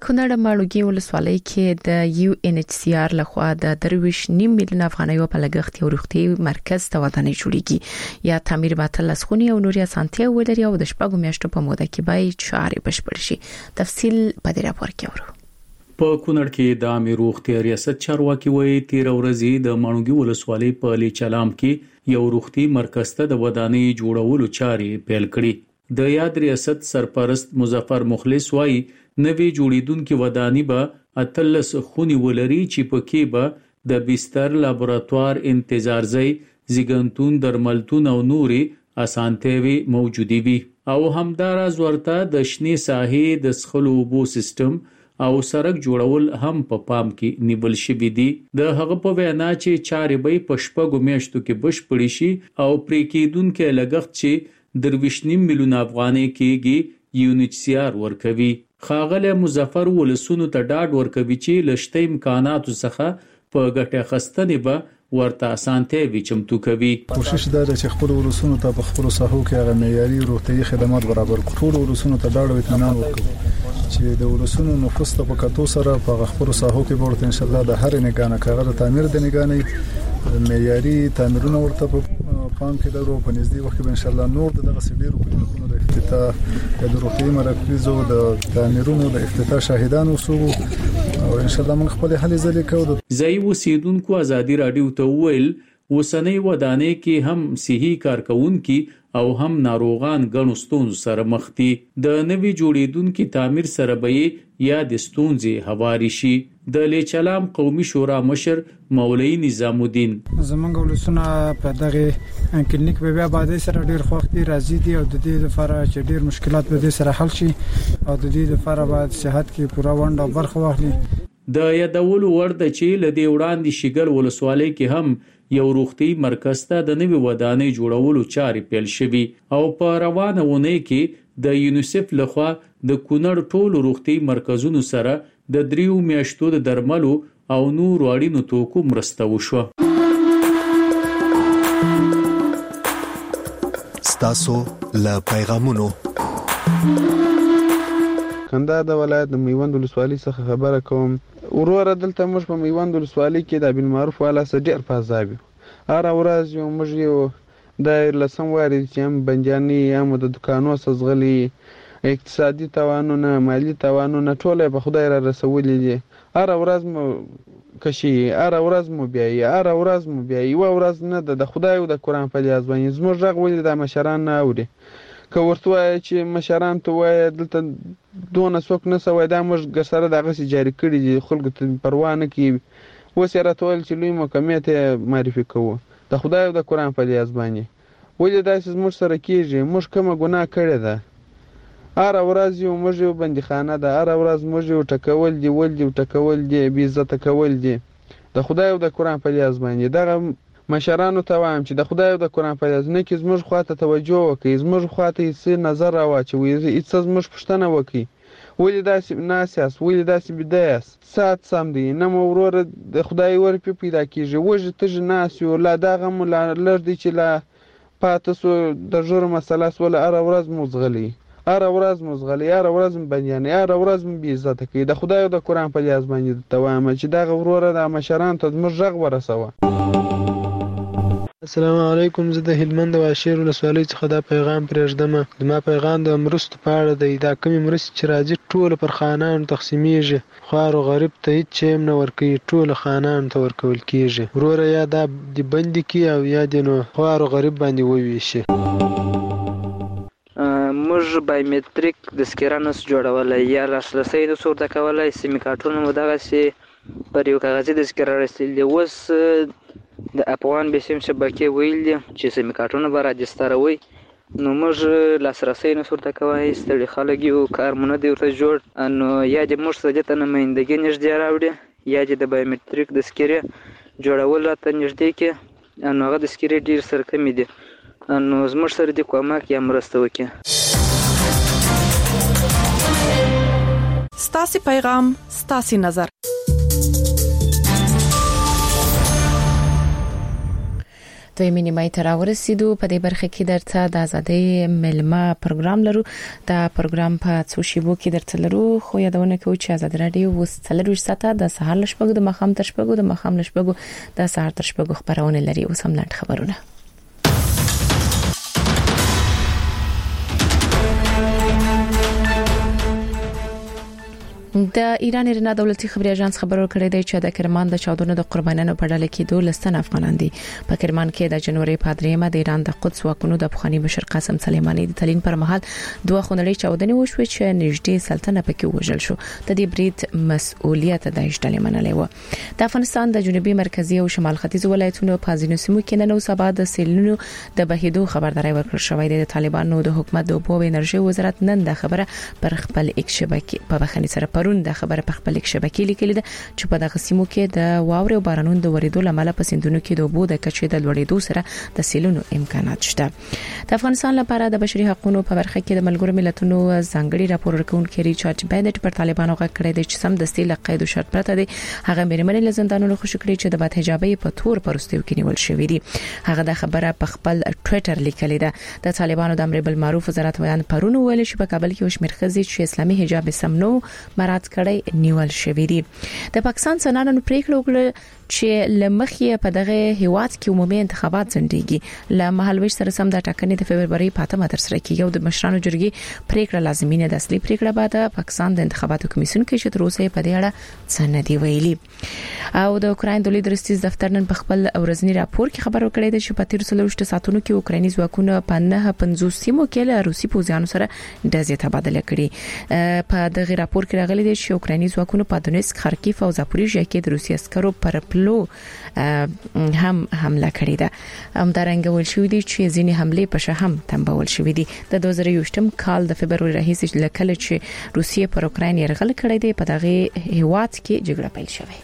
کونړ ماړوګي ولسوالۍ کې د UNHCR لخوا د 3.9 میلیون افغانیو په لګښت یو روغتي مرکز ته ودانۍ جوړیږي یا تعمیر باطل لسخونی او نوري اسانتیا ولري او د شپږو میاشتو په موده کې به چارې بشپړ شي. تفصیل په دې راپور کې اورو. په کونړ کې د عامه روغتیا ریاست چارواکي وایي 13 ورځې د ماړوګي ولسوالۍ په لیچلام کې یو روغتي مرکز ته د ودانۍ جوړولو چارې پیل کړې. د یاد ریاست سرپرست مظفر مخلص وایي نوې جوړیدونکو ودانۍ به اتلس خونی ولري چې پکې به د بستر، لابراتوار، انتظار ځای، زیګنتون، درملتون او نوري اسانتیاوي موجودي وي او همداراز ورته د شنې ساحې د سخلو اوبو سیستم او سړک جوړول هم په پام کې نیول شوی دي. د هغه په وینا چې چارې به په شپږو میاشتو کې بشپړې شي او پرې کېدونکو لګښت چې 3.9 میلیون افغانۍ کېږي UNHCR ورکوي. خاغله مظفر ولسونو ته ډاډ ورکوي چې لشتې امکاناتو څخه په ګټه اخیستنې به ورته اسانتیاوي چمتو کوي. کوشش دا چې خپل ولسونو ته په خپل ساحو کې هغه معیاري روغتي خدمات برابر کړو. ټول ولسونو ته ډاډ او اطمینان ورکوي چې د ولسونو نفوس ته په کتو سره په خپل ساحو کې ورته ان شاء الله د هر نگانه کاغذ تعمیر د نگانې معیاري تعمیرونه ورته په پام کې درو په نږدې وخت کې ان شاء الله نور دغه سډیرو کلیکونو د افتتاح د روغتي مرکزو د تعمیرونو د افتتاح شاهدان اوسو او ان شاء الله موږ خپل هلې ځلې کوو. ځای وسیدونکو ازادي رادیو ته ویل وسنۍ ودانۍ کې هم صحي کارکونکو او هم ناروغان غنو ستونزو سره مخ دي. د نوي جوړیدونکو تعمیر سره به یا د ستونزې هواري شي. د لیچلام قومي شورا مشر مولوی نظام الدین زمونږ ولسونه په دغه کلینیک په بیا باندې سره ډیر خوښ دي راځي دي او د دې لپاره چې ډیر مشکلات به دې سره حل شي او د دې لپاره باید صحت کې پوره ونډه برخه واخلي. د یادولو ورده چې لدې وړاندې شګل ولسوالۍ کې هم یو روغتي مرکز ته د نوي ودانۍ جوړولو چارې پیل شوي او په روانه ونه کې د یونیسف لخوا د کونړ ټولو روغتي مرکزونو سره د 3 میاشتو د درملو او نور اړینو توکو مرسته وشو. ستاسو له پیغامونو کندهار د ولایت د میوند ولسوالۍ څخه خبره کوم. وروره دلته موږ په میوند ولسوالۍ کې د بالمعروف والا سره ډېر فضا وي. هر ورځ یو موږ یو د لسم واري چې هم بنجاني هم د دکانو سزغلي اقتصادي توانونه مالی توانونه ټول په خدای را رسولې دي. هر ورځ مو کشي، هر ورځ مو بیاي، هر ورځ مو بیاي، یو ورځ نه د خدای او د قران په لیاز باندې زموږ غږ ولې د مشران نه اوري. که ورته وایي چې مشران ته وایي دلته دونه څوک نه سوي دا موږ سره دغه سي جاری کړی دي خلکو ته پروا نه کوي. اوس یې راته ویل چې لوی محکمې ته معرفي کوو د خدای او د قران په لیاز باندې. ولې داسې زموږ سره کېږي؟ موږ کومه ګناه کړې ده؟ هر ورځ یو موږ یو بندیخانه ده، هر ورځ موږ یو ټکول دي، ول دي ټکول دي، بې عزته کول دي د خدای او د قران په لیاز باندې. دغه مشرانو ته وایم چې د خدای او د قران په لیاز نه کې زموږ خواته توجه وکړي، زموږ خواته هیڅ نظر راواچوي، هیڅ زموږ پوښتنه وکړي. ولې داسې ناس یاست؟ ولې داسې بېده یاست؟ ساعت سم دی نه مو وروره د خدای ورپې پیدا کېږي. وږې تږې ناست یو لا دغه مو لا لږ دی چې لا پاته سو د ژوره مسله سوله. هره ورځ مو ځغلي، هر ورځ مو ځغلي، هر ورځ مو بندیانې، هر ورځ مو بې عزته کوي. د خدای او د قران په لیاز باندې درته وایم چې دغه وروره د مشرانو ته زموږ غږ ورسوه. السلام علیکم. زه د هلمند د واشیر ولسوالۍ څخه دا پیغام پرېږدم. زما پیغام د مرستو په اړه دی. دا کومې مرستې چې راځي ټوله پر خانانو تقسیمیږي، خوار او غریب ته هیڅ شی هم نه ورکوي، ټوله خانانو ته ورکول کېږي. وروره یا دا د بندي کړي او یا د نو خوار او غریب باندې وویشي. موږ بایومټریک تذکره نسو جوړولی یا لاسرسی نسو ورته کولی. سیمې کارټونه مو دغسې پر یو کاغذي تذکره رسېدلي دي. اوس د افغان بسیم شبکې ویل دي چې سیمې کارټونه به راجستروي، نو موږ لاسرسی نسو ورته کولی. ستړي خلک یو، کار مو نه دی ورته جوړ، نو یا دې موږ ته دې ته نمایندګي نږدې راوړي یا دې د بایومټریک تذکرې جوړول راته نږدې کړي. نو هغه تذکرې ډېر سره کمې دي، نو زموږ سره دې کومک یا مرسته وکړي. ستاسې پیغام ستاسې نظر. دویمه نیمه ته راورسېدو. په دې برخه کې درته د ازادۍ ملما پروګرام لرو. دا پروګرام په څو شیبو کې درته لرو، خو یادونه کوم چې ازادي رادیو اوس 4 ساعته د سهار لشپږو د ماښام تر شپږو د ماښام لشپږو د سهار تر شپږو خبرونه لري. اوس هم لاندې خبرونه. د ایران ایرنا دولتي خبري اژانس خبر ورکړی دی چې د کرمان د چاودنو د قربانیانو په ډله کې 12 افغانان دي. په کرمان کې د جنوري په 3مه د ایران د قدس واکونو د پخوانی مشر قاسم سلیمانی د تلین پر مهال دوه خونړۍ چاودنې وشوې چې نږدې سلطنه پکې وژل شو. د دې برید مسؤلیت د اشتلې منلې و. د افغانستان د جنوبي مرکزی او شمال ختیځ ولایتونو په ځینو سیمو کې نن او سبا د سیلونو د بهیدو خبرداري ورکړل شوې ده. د طالبانو د حکومت د اوبو او انرژي وزارت نن د خبره پر خپل ایکس شبکې په بخښنې سره د خبره په خپل شبکې لیکلې ده چې په دغه سیمو کې د واورې او بارانونو د وریدو لامل په سیندونو کې د اوبو د کچې د لوړېدو سره د سیلونو امکانات شته. د افغانستان لپاره د بشري حقوقو په برخه کې د ملګرو ملتونو ځانګړي راپور ورکونکي ریچارډ بینټ پر طالبانو غږ کړی دی چې سم دستي لقید او شرط پرته دی هغه میرمنې له زندانونو خوشی کړي چې د بد حجابي په تور پرستیو کې نیول شوې دي. هغه د خبره په خپل ټوئیټر لیکلې ده. د طالبانو د امر بالمعروف وزارت ویان پرونه ویل چې په کابل کې وشمیر خزي چې اسلامي حجاب سم نو مراد کړي نیول شوې دي. د پاکستان سنانو پریکړه وکړه چې لمخې په دغه هیواد کې عمومي انتخابات ځنډيږي. ل مهالويش سره سم د ټاکنې د فبرवरी په 8مه تر سره کېږي او د مشرانو جرګې پریکړه لازمي نه ده. اصلي پریکړه بعد پاکستان د انتخاباتو کمیسیون کې چې تر اوسه په دې اړه څه نه دی ویلي. او د اوکراین د لید رئیس دفتر نن په خپل ورځنی راپور کې خبر ورکړی دی چې په 13 ساعتونو کې اوکرایني ځواکونه په 950 سیمو کې له روسي پوځیانو سره ډزې تبادله کړې. په دغه راپور کې راغلي دی چې اوکرایني ځواکونه په دونیسک، خارکیف او زاپوریژیا کې د روسي عسکرو پر پلو هم حمله کړې ده. همدارنګه ویل شوې دي چې ځینې حمله په شهم تنبول شوې دي. د 2020 کال د فبرवरी راهیسې لکه چې روسیه پر اوکراین یرغل کړی دی په دغه هیواد کې جګړه پیل شوه.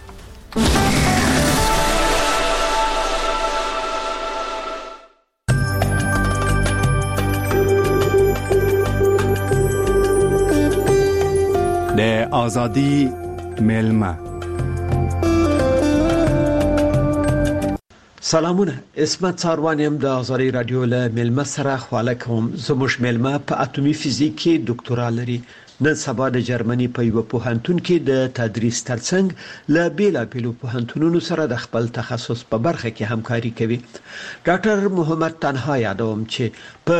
د ازادي ملما. سلامونه، اسمت څاروانیم د ازادي رادیو له ملما سره خواله کوم. زموږ ملما په اتومي فزیک کې ډاکټورا لري. نن سبا د جرمني په یو پوهنتون کې د تدریس ترڅنګ له بیلابیلو پوهنتونونو سره د خپل تخصص په برخه کې همکاري کوي. ډاکټر محمد تنها یادوم چې په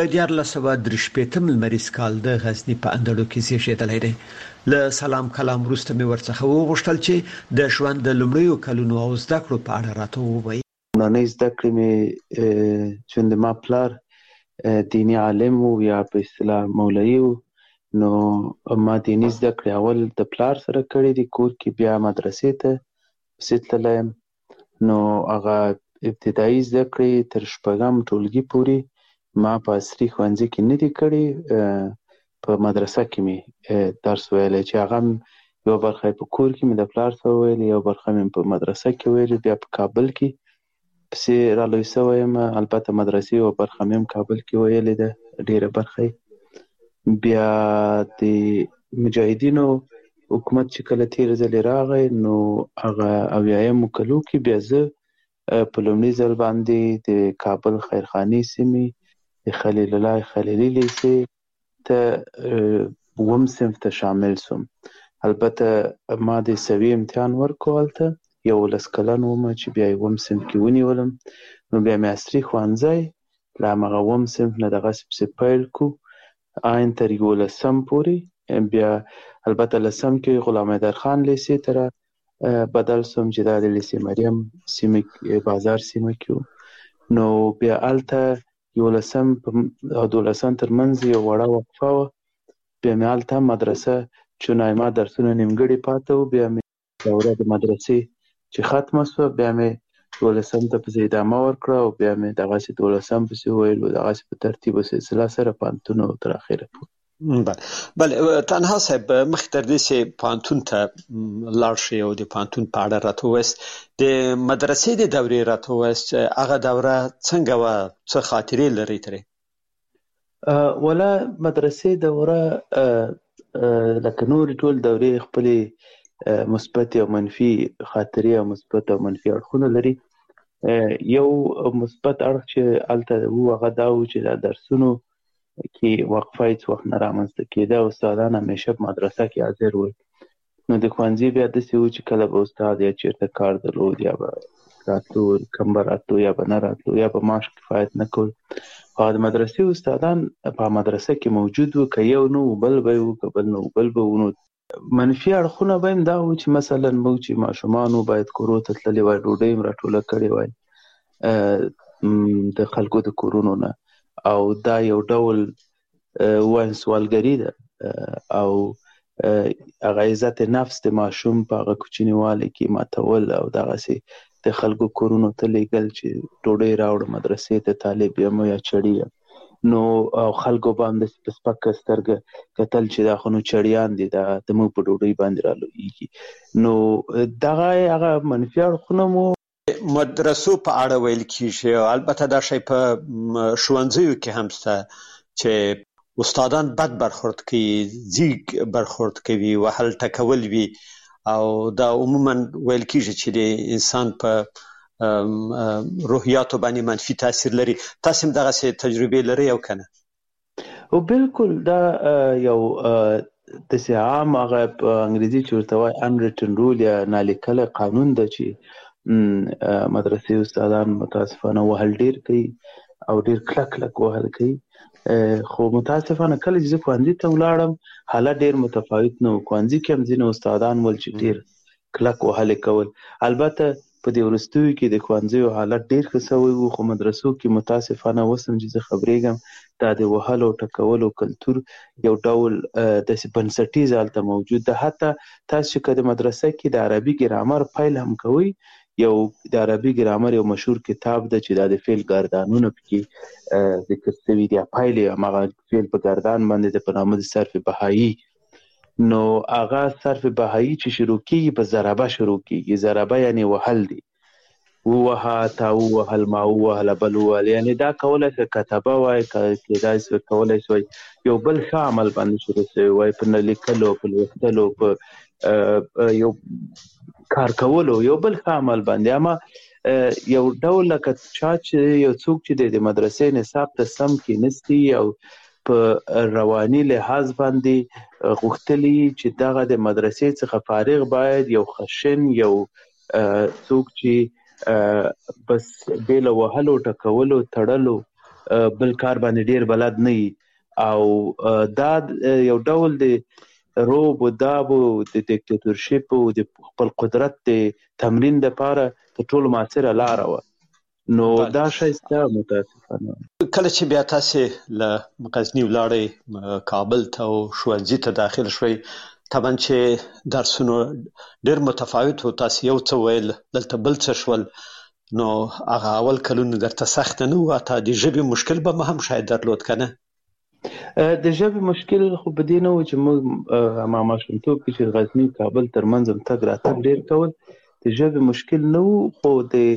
1983 مریض کال د غزنی په اندړو کې زیږیدلی دی. له سلام کلام وروسته مې ورڅخه وغوښتل چې د ژوند د لومړیو کلونو او زده کړو په اړه راته ووایي. نن زده کړې مې چې د ما پلار دینی عالم او یا په اصطلاح مولوی نو ما دیني زده کړې اول د پلار سره کړې دي کور کې، بیا مدرسې ته وسیتلم. نو هغه ابتدایي زده کړې تر شپږم ټولګي پورې ما په عصري ښوونځي کې نه دي کړې. په مدرسه کې مې درس ویلی چې هغه یو برخه په کور کې مې د پلار سره ویلې، یو برخه مې په مدرسه کې ویلې، بیا په کابل کې پسې رالوی سوی یم. البته مدرسې یو برخه مې هم کابل کې ویلې ده، ډېره برخه. بیا د مجاهدینو حکومت چې کله تیر ځلې راغی نو هغه اویایمو کلو کې بیا زه په لومړي ځل باندې د کابل خیرخانې سیمې د خلیل الله خلیلي لیسې ته اووم صنف ته شامل سوم. البته ما د سوي امتحان ورکړو هلته 11 کلن وم چې بیا اووم صنف کې ونیولم. نو بیا مې عصري ښوونځی له همغه اووم صنف نه دغسې پسې پیل کړو آین تر 11 پورې. بیا البته لسم کې غلام حیدرخان لیسې ته بدل سوم چې دا د لیسې مریم سیمه بازار سیمه کې. نو بیا هلته 11 او 12 ترمنځ یو وړه وقفه وه. بیا مې هلته مدرسه چونای ما درسونه نیمګړي پاته وو. بیا مې دوره د مدرسې چې ختمه سوه بیا مې 12 ته پسې ادامه ورکړه او بیا مې دغسې 12 پسې وویل او دغسې په ترتیب و سلسله سره پوهنتون تر اخره پورې. بله تنها صاحب مخکې تر دې چې پوهنتون ته لاړ شئ او د پوهنتون په اړه راته ووایاست، د مدرسې د دورې راته ووایاست، هغه دوره څنګه وه، څه خاطرې لرئ ترې؟ ولا مدرسې دوره لکه نورې ټول دورې خپلې مثبت او منفي خاطرې او مثبت او منفي اړخونه لري. یو مثبت اړخ چې الته وو هغه دا و چې د درسونو کې وقفه هیڅ وخت نه رامنځته کېده او استادان همیشه په مدرسه کې حاضر ول. نو د ښوونځي بیا داسې و چې کله به استاد یا چېرته کار درلود یا به راتلو کم به راتلو یا به نه راتلو یا به معاش کفایت نه کول، خو د مدرسې استادان په مدرسه کې موجود وو، که یو نه و بل به وو، که بل نه و بل به وو. نو منفي اړخونه به هم دا و چې مثلا موږ چې ماشومان وو باید کورو ته تللي وای، ډوډۍ هم راټوله کړې وای د خلکو د کورونو نه، او دا یو ډول وایم سوالګري ده او هغه عزت نفس د ماشوم په هغه کوچنیوالي کې ماتول او دغسې د خلکو کورونو ته لیږل چې ډوډۍ راوړه مدرسې ته، طالب یم یا چړي یم. نو او خلکو به هم داسې په سپکه سترګه کتل چې دا خو نو چړیان دي، دا زموږ په ډوډۍ باندې رالویږي. نو دغه هغه منفي اړخونه مو مدرسو په اړه ویل کیږي، او البته دا شی په ښوونځیو کې هم شته چې استادان بد برخورد کوي، ځیږ برخورد کوي، وهل ټکول وي، او دا عموما ویل کیږي چې د انسان په روحیاتو باندې منفي تاثیر لري. تاسو هم دغسې تجربې لرئ او که نه؟ او بالکل دا یو داسې عام هغه په انګریزي چې ورته وایي unwritten rule یا نالیکلی قانون ده چې مدرسې استادان متاسفانه وهل ډېر کوي او ډېر کلک کلک وهل کوي. خو متاسفانه کله چې زه ښوونځي ته ولاړم حالت ډېر متفاوت نه و. ښوونځي کې هم ځینې استادان ول چې ډېر کلک وهلې کول. البته په دې وروستیو کې د ښوونځیو حالت ډېر ښه سوی و، خو مدرسو کې متاسفانه اوس هم چې زه خبرېږم دا د وهلو ټکولو کلتور یو ډول داسې بنسټیز هلته موجود ده. حتی تاسو چې که د مدرسه کې د عربي ګرامر پیل هم کوئ، یو د عربي ګرامر یو مشهور کتاب ده چې دا د فعل ګردانونه پکې ذکر شوي دي، پیل یې هماغه فعل په ګردان باندې ده په نامه د صرف بهایي. نو هغه صرف بهایي چې شروع کېږي په ضربه شروع کېږي. ضربه یعنې وهل دي، ووهه، تا ووهل، ما ووهله، بل ووهل. یعنې دا کولی شي کتبه وای، کېدای شي کولی شي یو بل ښه عمل باندې شروع شوی وای، په نه لیکلو، په لوستلو، په یو کار کولو، یو بل ښه عمل باندې. اما یو ډول لکه چا چې یو څوک چې د مدرسې نصاب ته سم کېنستی او په رواني لحاظ باندې غوښتلي چې دغه د مدرسې څخه فارغ باید یو خشن، یو څوک چې بس بې له وهلو ټکولو تړلو بل کار باندې ډېر بلد نه وي، او دا یو ډول د روب و داب و د دیکتاتورشپ و د خپل قدرت د تمرین دپاره تر ټولو مؤثره لاره وه. نو دا شی شته متاسفانه. کله چې بیا تاسې له غزني ولاړئ کابل ته او ښوونځي ته داخل شوئ، طبعا چې درسونو ډېر متفاوت و، تاسې یو څه ویل، دلته بل څه شول، نو هغه اول کلونه درته سخته نه وه؟ حتی د ژبې مشکل به هم شاید درلود که نه؟ د ژبې مشکل خو په دې نه و چې موږ ما ماشومتوب کې چې غزني کابل ترمنځ هم تګ راتګ ډېر کول، د ژبې مشکل نه و. خو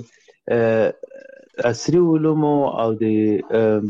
د عصري علومو او د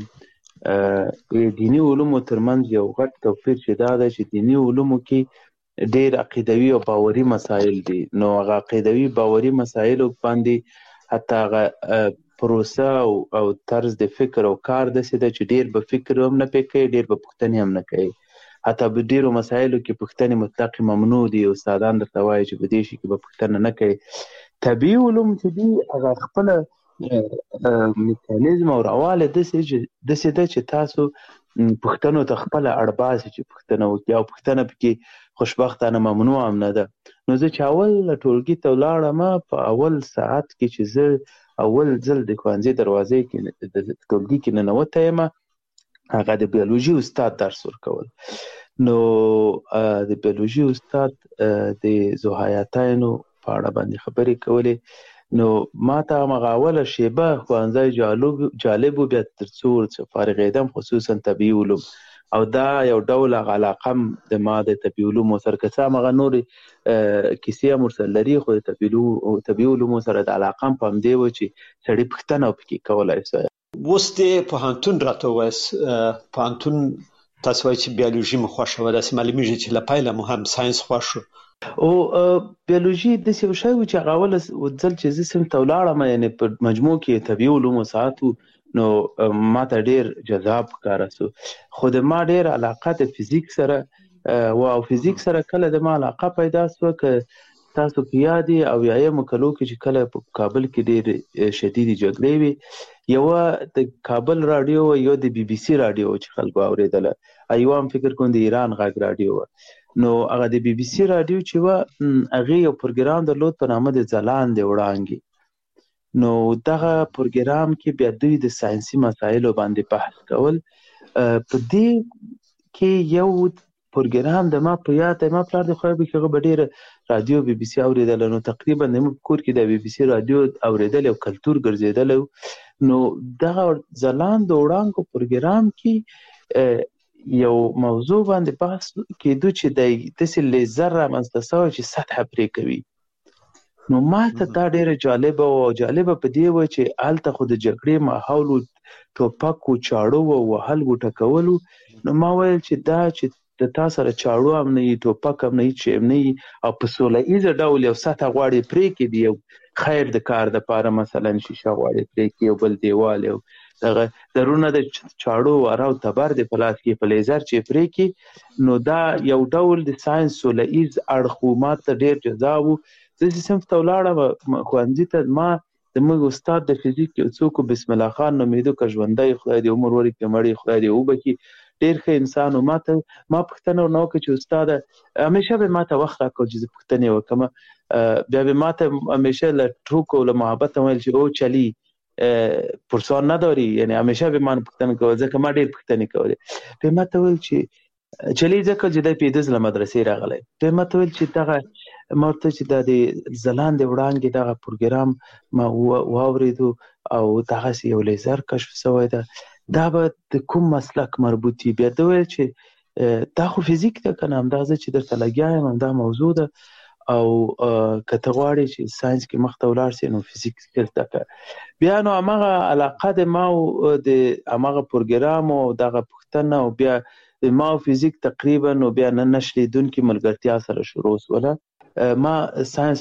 دینی علومو ترمنځ یو غټ توپیر چې دا ده چې دینی علومو کې ډېر عقیدوي او باوري مسایل دي. نو هغه عقیدوي باوري مسایلو باندې حتی هغه پروسه او طرز د فکر او کار داسې ده چې ډېر به فکر هم نه پې کوي، ډېر به پوښتنې هم نه کوي. حتی په ډېرو مسایلو کې پوښتنې مطلق ممنوع دي. استادان درته وایي چې په دې شي کې به پوښتنه نه کوي. طبیعي علوم چې دي هغه خپله میکانیزم او رواله داسې ده چې تاسو پوښتنو ته خپله اړ باسي چې پوښتنه وکړي، او پوښتنه پکې خوشبختانه ممنوع هم نه ده. نو زه چې اول ټولګي ته ولاړم، په اول ساعت کې چې زه اول ځل د ښوونځي دروازې کې د ټولګي کې ننوتی یم، هغه د بیولوژي استاد درس ورکول. نو د بیولوژي استاد د ذوحیاتینو په اړه باندې خبرې کولې. نو ما ته همغه اوله شیبه ښوونځی جالب و، بیا تر څو فارغېدم خصوصا طبیعي علوم، او دا یو ډول هغه علاقه هم د ما د طبیعي علومو سره، که څه همغه نورې کیسې هم ورسره لري، خو د طبیعي علومو سره د علاقه هم په همدې وه چې سړي پوښتنه پکې کولی شي. اوس د پوهنتون راته ووایاست، پوهنتون تاسو وایئ چې بیولوژي مو خوښه وه، داسې معلومېږي چې له پیله مو هم ساینس خوښ و، او بیولوژي د څه شی و چې هغه ول ځل چې زسم تولاړم یعنی په مجموع کې طبيعي علوم ساعتو نو ما ته ډیر جذاب کار اسو خو د ما ډیر علاقه د فزیک سره او فزیک سره کله د ما علاقه پیدا شو ک تاسو پیادي او یایم کلو کې چې کله په کابل کې ډیر شدید جګړې وي یو د کابل رادیو یو د بي بي سي رادیو چې خلکو اوریدل ایوام فکر کوم د ایران غږ رادیو نو هغه د بي بي سي رادیو چې و هغه یو پروګرام درلود په نامه د ځلاند وړانګي نو دغه پروګرام کې بیا دوی د ساينسي مسایلو باندې بحث کول په دې کې یو پروګرام د ما په یاد ما پلار د خو به کې ډیر رادیو بي بي سي اوریدل نو تقریبا د کور کې د بي بي سي رادیو اوریدل او کلچر ګرځیدل نو دغه ځلاند وړانګو پروګرام کې یو موضوع باندې بحث کېدو چې د تاسو لیزر رامنځته چې سطح پرې کوي نو ما ته دا ډیره جالبه په دی و چې آلته خو د جګړې ماحول ټوپک او چاړو او وهل وټکولو نو ما ویل چې دا چې د تاسو سره چاړو هم نه ټوپک هم نه چې هم نه او په سوله ایزه ډول یو سطح غواړي پرې کې دی خیر د کار د پاره مثلا شیشه غواړي پرې کې یو بل دیوال یو دغه درونه د چاړو وراو تبر د پلاس کې په لیزر چې پرې کې نو دا یو ډول د ساينس سولهیز اړخومات ډېر جذاب زه سم تولاړه خوانځي ته ما د موږ استاد د فزیک یو څوک بسم الله خان نومیدو کا ژوندۍ خدای دې عمر ورکړي مړی خدای دې وبکي ډېر ښه انسان او ما پښتنه نو چې استاد همیشه به ما ته وخت راکړ چې پښتنه وکم بیا به ما ته همیشه له ټوکو له محبت ویل چې او چلی پرسان نداری یعنی همیشه به من پښتنه کوي ځکه ما ډېر پښتنه کوي په ما ته ویل چې چلی ځکه چې د پیدز له مدرسې راغلی په ما ته ویل چې دغه مرته چې د ځلاند وړانګې دغه پروګرام ما واوریدو او دغه یو لیزر کشف شوی دا به د کوم مسلک مربوطي بیا د ویل چې دا خو فزیک ته کنه اندازه چې درته لګیایم دا موضوع ده او کته غواړي چې ساينس کې مخته ولاړ شي نو فزیک کې بیا نو هغه علاقه د ما او د هغه پروګرام او دغه پښتنه او بیا ما فزیک تقریبا نو بیا نشلې دن کې ملګرتیا سره شروع وسوله ما ساينس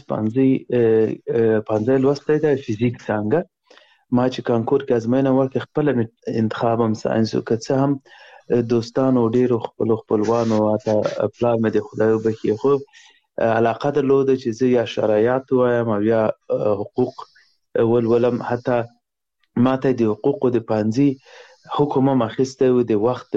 پنځه لوسته د فزیک څنګه ما چې کانکور کې ازموینه ورکړ خپل انتخابم ساينس وکړ هم دوستانو ډیرو خپلوانو اته پلان مې د خدای وبخي خو علاقه درلوده چې زه یا شرایط وایم او یا حقوق ولولم حتی ماته د حقوقو د پانځي حکومت مخسته و د وخت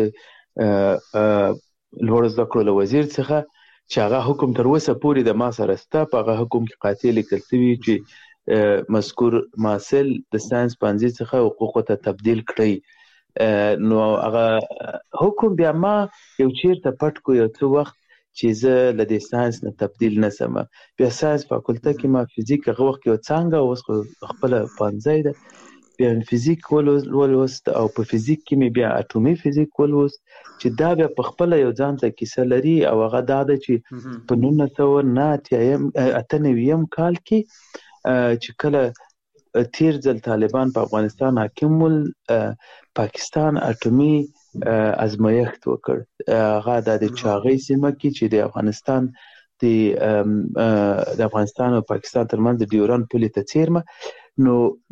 لوړ زده کړو وزیر څخه چې هغه حکم تر اوسه پورې د ما سره ستا په هغه حکم کې قاطع لیکل شوی چې مذکور ماسل د ساينس پانځي څخه حقوقو ته تبديل کړی نو هغه حکم بیا ما یو چیرته پټ کو یو څو وخت چې زه له دې ساينس نه تبديل نسم بیا ساينس فاکولټه کې ما فزیک هغه وخت یو څنګه اوس خپل پانځي ده بیا فزیک ولوست او په فزیک کې مې بیا اټومي فزیک ولوست چې دا بیا په خپل یو ځان ته کیسه لري او هغه دا ده چې په 1998 کال کې چې کله تیر ځل طالبان په افغانستان حاکم ول پاکستان اټومي ازمایښت وکړ هغه د چاغې سیمه کې چې د افغانستان د افغانستان او پاکستان ترمنځ د ډیوران پولې ته چیرمه نو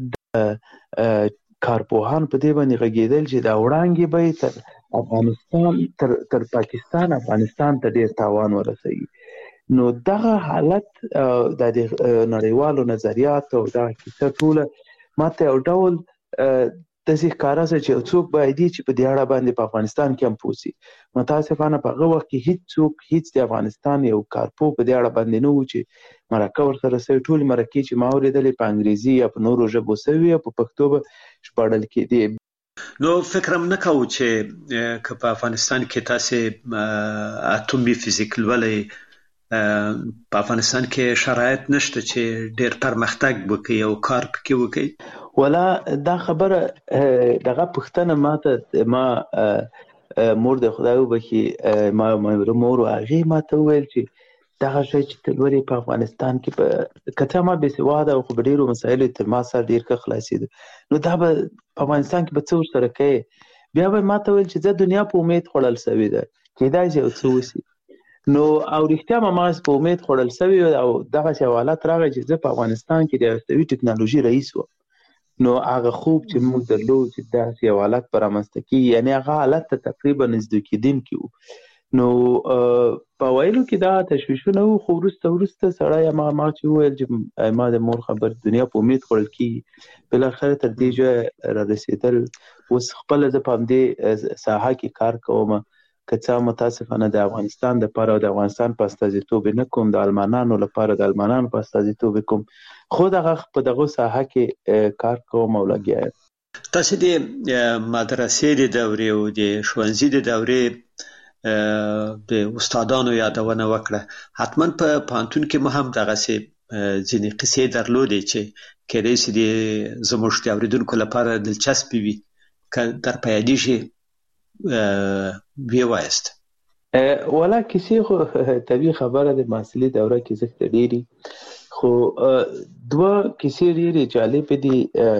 کارپوهان په دې باندې غږیدل چې دا وړانګې به تر افغانستان تر پاکستان افغانستان ته ډیر تاوان ورسوي نو دغه حالت د نړیوالو نظریات او دا کیسه ټوله ماته یو ډول تاسو ښکارا چې څوک باید چې په دې اړه باندې په افغانستان کې هم پوسی متاسفانه په هغه وخت کې هیڅ د افغانستان یو کارپو په دې اړه باندې نه و چې مرکه ورسره سوي ټول مرکه چې ما اوریدلې په انګریزي یا په نورو ژبو سوي په پښتو شپړل کېدی نو فکرم نکاو چې په افغانستان کې تاسو اټومي فزیک ولې په افغانستان کې شرایط نشته چې ډېر پرمختګ وکړي او کار پکې وکړي ولا دا خبره دغه پښتنه ماته ما مور د خدای وبخي ما مور هغه ماته ویل چې دغه شی چې تلوري په افغانستان کې په کته ما به سواده او خبريرو مسایلو تر ما سره ډیر ښه خلاصید نو دا په افغانستان کې به څه سره کوي بیا به ماته ویل چې د دنیا په امید خړل سوي ده کېدای شي او څه وسی نو او رښتیا ماس په امید خوړل سوي او دغه حالت راغی چې زه په افغانستان کې د استوي ټکنالوژي رئیس وم. نو هغه خوب چې موږ درلود چې داسې یو حالت به رامنځته کېږي، یعنې هغه حالت ته تقریبا نږدې کېدونکي وو. نو په ویلو کې دا تشویشونه وو، خو وروسته سړی ما چې وویل چې ما د مور خبر دنیا په امید خوړل کېږي، بالاخره تر دې ځایه رارسېدل. اوس خپله زه په همدې ساحه کې کار کوم، که څه متاسفانه د افغانستان دپاره او د افغانستان په استازیتوب نه کوم، د المانانو لپاره د المانانو په استازیتوب کوم، خو په دغه ساحه کې کار کوم او لګیا یم. تاسو د مدرسې د دورې او د ښوونځي د دورې د استادانو یادونه وکړه. حتما په پوهنتون کې مو هم دغسې ځینې قصې درلودې چې کېدای شي زموږ د اورېدونکو لپاره دلچسپې وي، که در په یادېږي ویې وایست. والا کیسې خو طبیعي خبره د محصلي دوره کې زښته ډېرې، خو دوه کیسې ډېرې جالبې دي.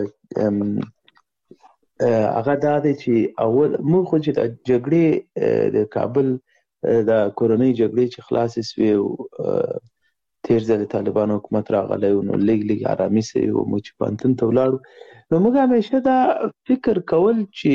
هغه دا دی چې اول موږ خو چې د جګړې د کابل د کورنۍ جګړې چې خلاصې سوې او تېر ځل د طالبانو حکومت راغلی و، نو لږ ارامي سوې و، موږ چې پوهنتون ته ولاړو. نو موږ همیشه دا فکر کول چې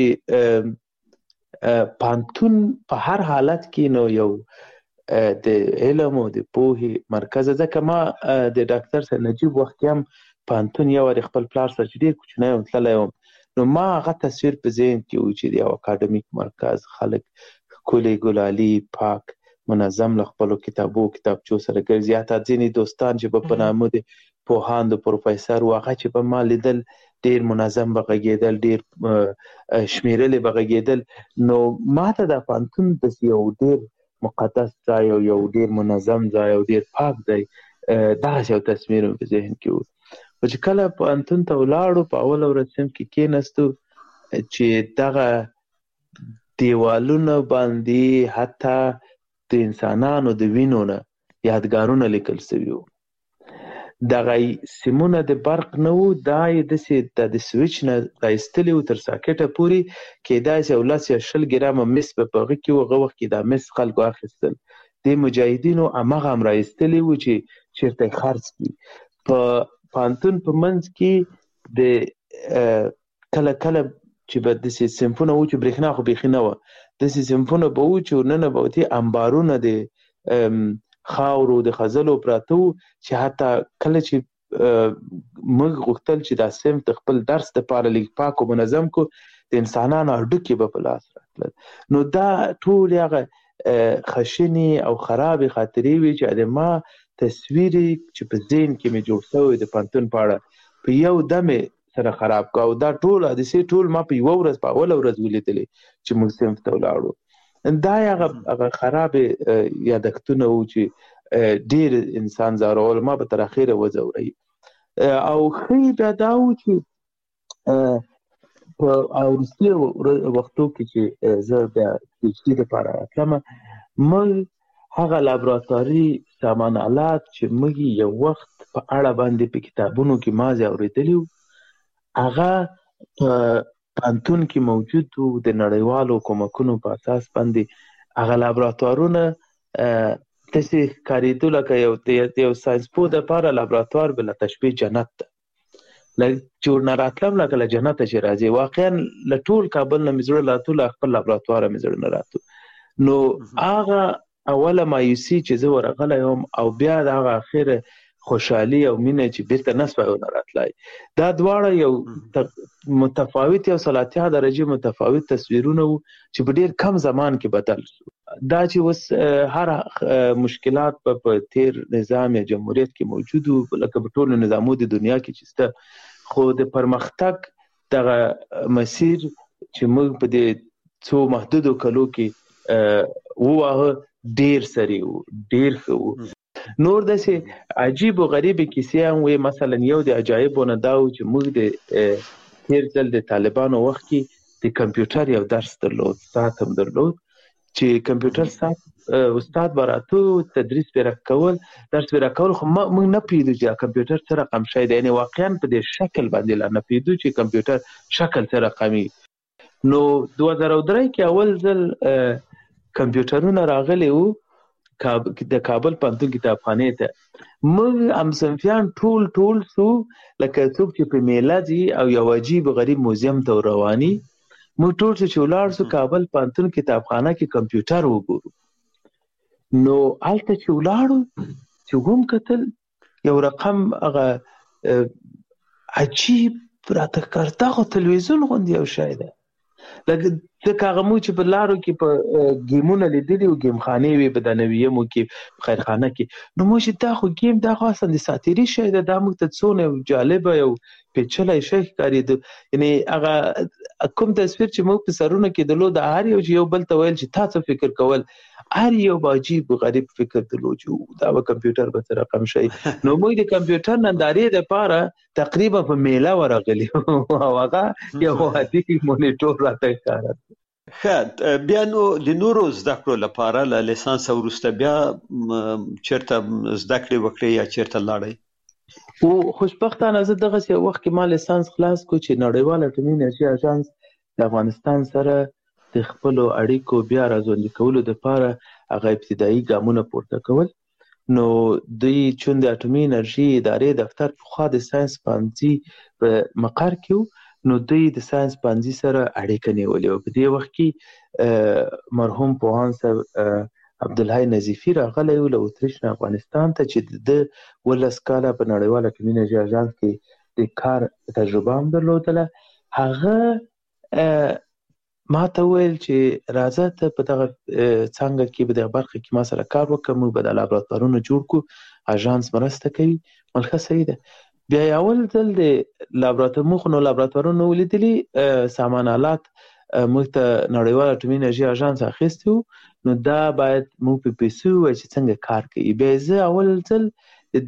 پوهنتون په هر حالت کې نو یو د علم او د پوهې مرکز. ځکه ما د ډاکټر سید نجیب وخت کې هم پوهنتون یو وارې خپل پلار سره چې ډېر کوچنی وم تللی وم، نو ما هغه تصویر په ذهن کې و چې د یو اکاډمیک مرکز، خلک ښکلي ګلالي پاک منظم له خپلو کتابچو سره ګرځي. حتی ځینې دوستان چې په نامه د پوهاند پروفیسر و، هغه چې به ما لیدل ډېر منظم به غږېدل، ډېر شمېرلې به غږېدل. نو ما ته د پوهنتون داسې یو ډېر مقدس ځای او یو ډېر منظم ځای او ډېر پاک ځای، دغسې یو تصویر مې په ذهن کې و. خو چې کله پوهنتون ته ولاړو، په اوله ورځ صنف کې کېناستو چې دغه دیوالونه باندې حتی د انسانانو د وینو نه یادګارونه لیکل سوي وو. دغه سیمونه د برق نه وو، دا یې داسې د سویچ نه رایستلي وو تر ساکټه پورې، کېدای شي 10 یا 20 ګرامه مس به په هغه کې وو. هغه وخت کې دا مس خلکو اخیستل، د مجاهدینو هماغه هم رایستلي وو چې چېرته یې خرڅ کړي. په پوهنتون په منځ کې د کله چې به داسې صنفونه وو چې برېښنا خو بیخي نه وه، داسې صنفونه به وو چې ورننه به وتې انبارونه د خاورو د خځلو پراته وو، چې حتی کله چې موږ غوښتل چې دا صنف د خپل درس دپاره لږ پاک او منظم کړو، د انسانانو هډوکي به په لاس راتلل. نو دا ټولې هغه خشنې او خرابې خاطرې وې چې د ما تصویر چې په ذهن کې مې جوړ شوی د پوهنتون په اړه په یو دم سره خراب کړ. او دا ټول حادثې ټول ما په یوه ورځ، په اوله ورځ ولیدلې چې موږ صنف ته ولاړو. دا هغه خرابې یادښتونه وو چې ډېر انسان ځورول، ما به تر اخره وځوروي. او ښه بیا دا وو چې په وروستي وختو کې چې زه بیا پي ایچ ډي دپاره راتلم، موږ هغه لابراتواري سامان آلات چې موږ یو وخت په اړه باندې په کتابونو کې مازې اورېدلي وو، هغه په پوهنتون کې موجود وو. د نړیوالو کومکونو په اساس باندې هغه لابراتوارونه داسې ښکارېدو لکه یو ساینسپوه دپاره لابراتوار به له تشبیه جنت ده، چې ورنه راتلم لکه له جنته چې راځي. واقعا له ټول کابل نه مې زړه راتو، له خپل لابراتواره مې زړه نه راتو. نو هغه اوله مایوسي چې زه ورغلی وم، او بیا د هغه اخره خوشحالي او مینه چې بیرته نه سوی ونه راتلی، دا دواړه یو متفاوت، یو 30 درجې متفاوت تصویرونه وو چې په ډېر کم زمان کې بدل شو. دا چې اوس هر مشکلات په تیر نظام یا جمهوریت کې موجود وو، لکه په ټولو نظامو د دنیا کې چې شته، خو د پرمختګ دغه مسیر چې موږ په دې څو محدودو کلو کې وواهه ډېر سری وو، ډېر ښه وو. نور داسې عجیب و غریبې کیسې هم وې. مثلا یو د عجایبو نه دا و چې موږ د تېر ځل د طالبانو وخت کې د کمپیوټر یو درس درلود، ساعت هم درلود، چې کمپیوټر ساعت استاد به راتو تدریس به راکول، درس به راکول، خو موږ نه پوهېدو چې دا کمپیوټر څه رقم شی دی. یعنې واقعا په دې شکل باندې لا نه پوهېدو چې کمپیوټر شکل څه رقمي. نو 2003 کې اول ځل کمپیوټرونه راغلي وو. د کابل پوهنتون کتابخانې ته موږ هم صنفیان ټول سو لکه څوک چې په میله ځي او یو عجیب غریب موزیم ته رواني موږ ټول چې ولاړ سو کابل پوهنتون کتابخانه کې کمپیوټر وګورو نو هلته چې ولاړو چې هم کتل یو رقم هغه عجیب راته کارته خو تلویزیون غوندې یو شی ده لکه هغه مو چې په لارو کې په ګیمونه لیدلي او ګیم خانې وي په دنویمو کې خیرخانه کې نو مو چې دا خو ګیم دا خو اصلا د ساتیري شی ده دا موږ ته څونه جالبه یو پیچلی شی ښکارېده یعنې هغه کوم تصویر چې موږ په سرونه کې درلود هر یو چې یو بل ته ویل چې تا څه فکر کول هر یو به عجیب غریب فکر درلود چې دا به کمپیوټر به څه رقم شي نو موږ د کمپیوټر نندارې دپاره تقریبا په میله ورغلي او هغه یو عادي مونیټور راته ښکاره ښه بیا نو د نورو زده کړو لپاره له لیسانس وروسته بیا چېرته زده کړې وکړې یا چېرته لاړئ او خوشبختانه زه دغسې یو وخت کې ما لیسانس خلاص کړو چې نړیوال اټومي انرژي اژانس د افغانستان سره د خپلو اړیکو بیا راژوندي کولو دپاره هغه ابتدایي ګامونه پورته کول نو دوی چون د اټومي انرژي ادارې دفتر پخوا د ساینس پوهنځي په مقر کې نو دوی د ساینس پوهنځي سره اړیکه نیولې وه په دې وخت کې مرحوم پوهاند صاحب عبدالحی نظیفي راغلی و له اتریش نه افغانستان ته چې د 12 کاله په نړیوال اټومي انرژي اژانس کې د کار تجربه هم درلودله هغه ما ته وویل چې راځه ته په دغه څانګه کې په دغه برخه کې ما سره کار وکړه موږ به د لابراتوارونه جوړ کړو اژانس مرسته کوي ملکه صحیح ده بیا اول ځل د لابراتوار موږ نو لابراتوارونه ولیدلي سامان آلات موږ ته نړیوال اټومي انرژي اژانس اخیستی و نو دا باید موږ په پیسو ووایو چې څنګه کار کوي بیا زه اول ځل د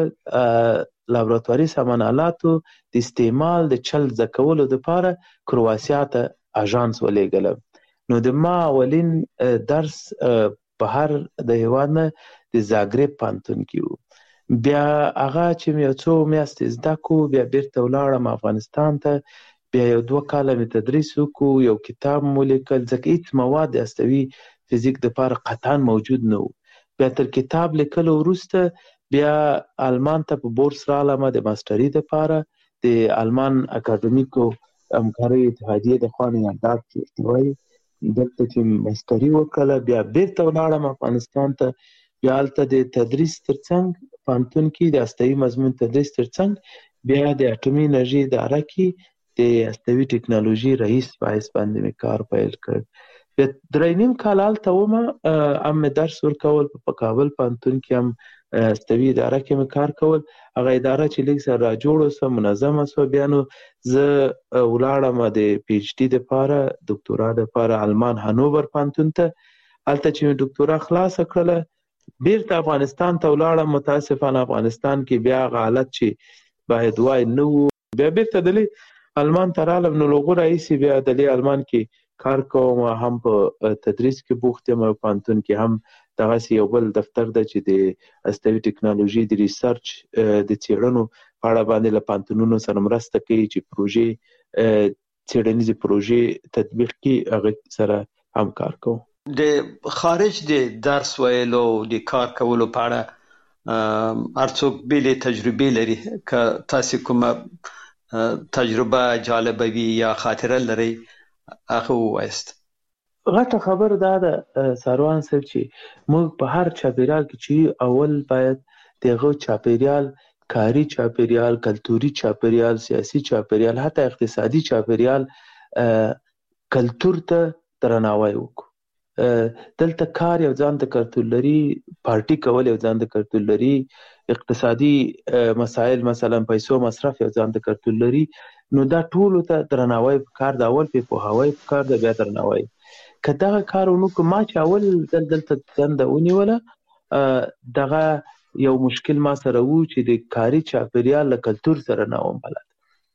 دغه لابراتواري سامان آلاتو د استعمال د چل زده کولو دپاره کرواسیا ته اژانس ولېږلم نو د ما اولین درس بهر د هېواد نه د زاګرب پوهنتون کې و بیا هغه چې مې یو څو میاشتې زده کړو بیا بیرته ولاړم افغانستان ته بیا یو 2 کاله مې تدریس وکړو یو کتاب مو لیکل ځکه هېڅ مواد د هستوي فزیک دپاره قطعا موجود نه و بیا تر کتاب لیکلو وروسته بیا آلمان ته په بورس رالم د ماسټري دپاره د آلمان اکاډمیکو همکارۍ اتحادیې د خوا نه انداز چې وایي دلته چې ماسټري وکړله بیا بیرته ولاړم افغانستان ته بیا هلته د تدریس ترڅنګ پوهنتون کې د هستوي مضمون تدریس ترڅنګ بیا د اټومي انرژي اداره کې د هستوي ټکنالوژي رئیس په حیث باندې مې کار پیل کړ بیا 3.5 کال هلته ومه هم مې درس ورکول په کابل پوهنتون کې هم هستوي اداره کې مې کار کول هغه اداره چې لږ سره راجوړه سوه منظمه سوه بیا نو زه ولاړم د پی ایچ ډي دپاره دکتورا دپاره آلمان هانوور پوهنتون ته هلته چې مې دکتورا خلاصه کړله بیرته افغانستان ته ولاړم متاسفانه افغانستان کې بیا هغه حالت چې باید وای نه و بیا بیرته دلې آلمان ته رالم نو له هغو راهیسې بیا دلې آلمان کې کار کوم هم په تدریس کې بوخت یم او پوهنتون کې هم دغسې یو بل دفتر ده چې د هستوي ټکنالوژي د ریسرچ د څېړنو په اړه باندې له پوهنتونونو سره مرسته کوي چې پروژې څېړنیزې پروژې تطبیق کړي هغه سره هم کار کوم د خارج د درس ویلو د کار کولو په اړه هر څوک بېلې تجربې لري که تاسې کومه تجربه جالبه وي یا خاطره لرئ هغه ووایست غټه خبر دا ده ساروان صاحب چې موږ په هر چاپیریال کې چې اول باید دغه چاپیریال کاری چاپیریال کلتوري چاپیریال سیاسي چاپیریال حتی اقتصادي چاپیریال کلتور ته درناوی وکړو دلته کار یو ځان ته کلتور لري پارټي کول یو ځان ته کلتور لري اقتصادي مسائل مثلا پیسو مصرف یو ځان ته کلتور لري نو دا ټولو ته درناوی پکار د اول په پوهاوی پکار د بیا درناوی که دغه کار ونکړو ما چې اول دلته دنده ونیوله دغه یو مشکل ما سره و چې د کاري چاپیریال له کلتور سره نه وم بلد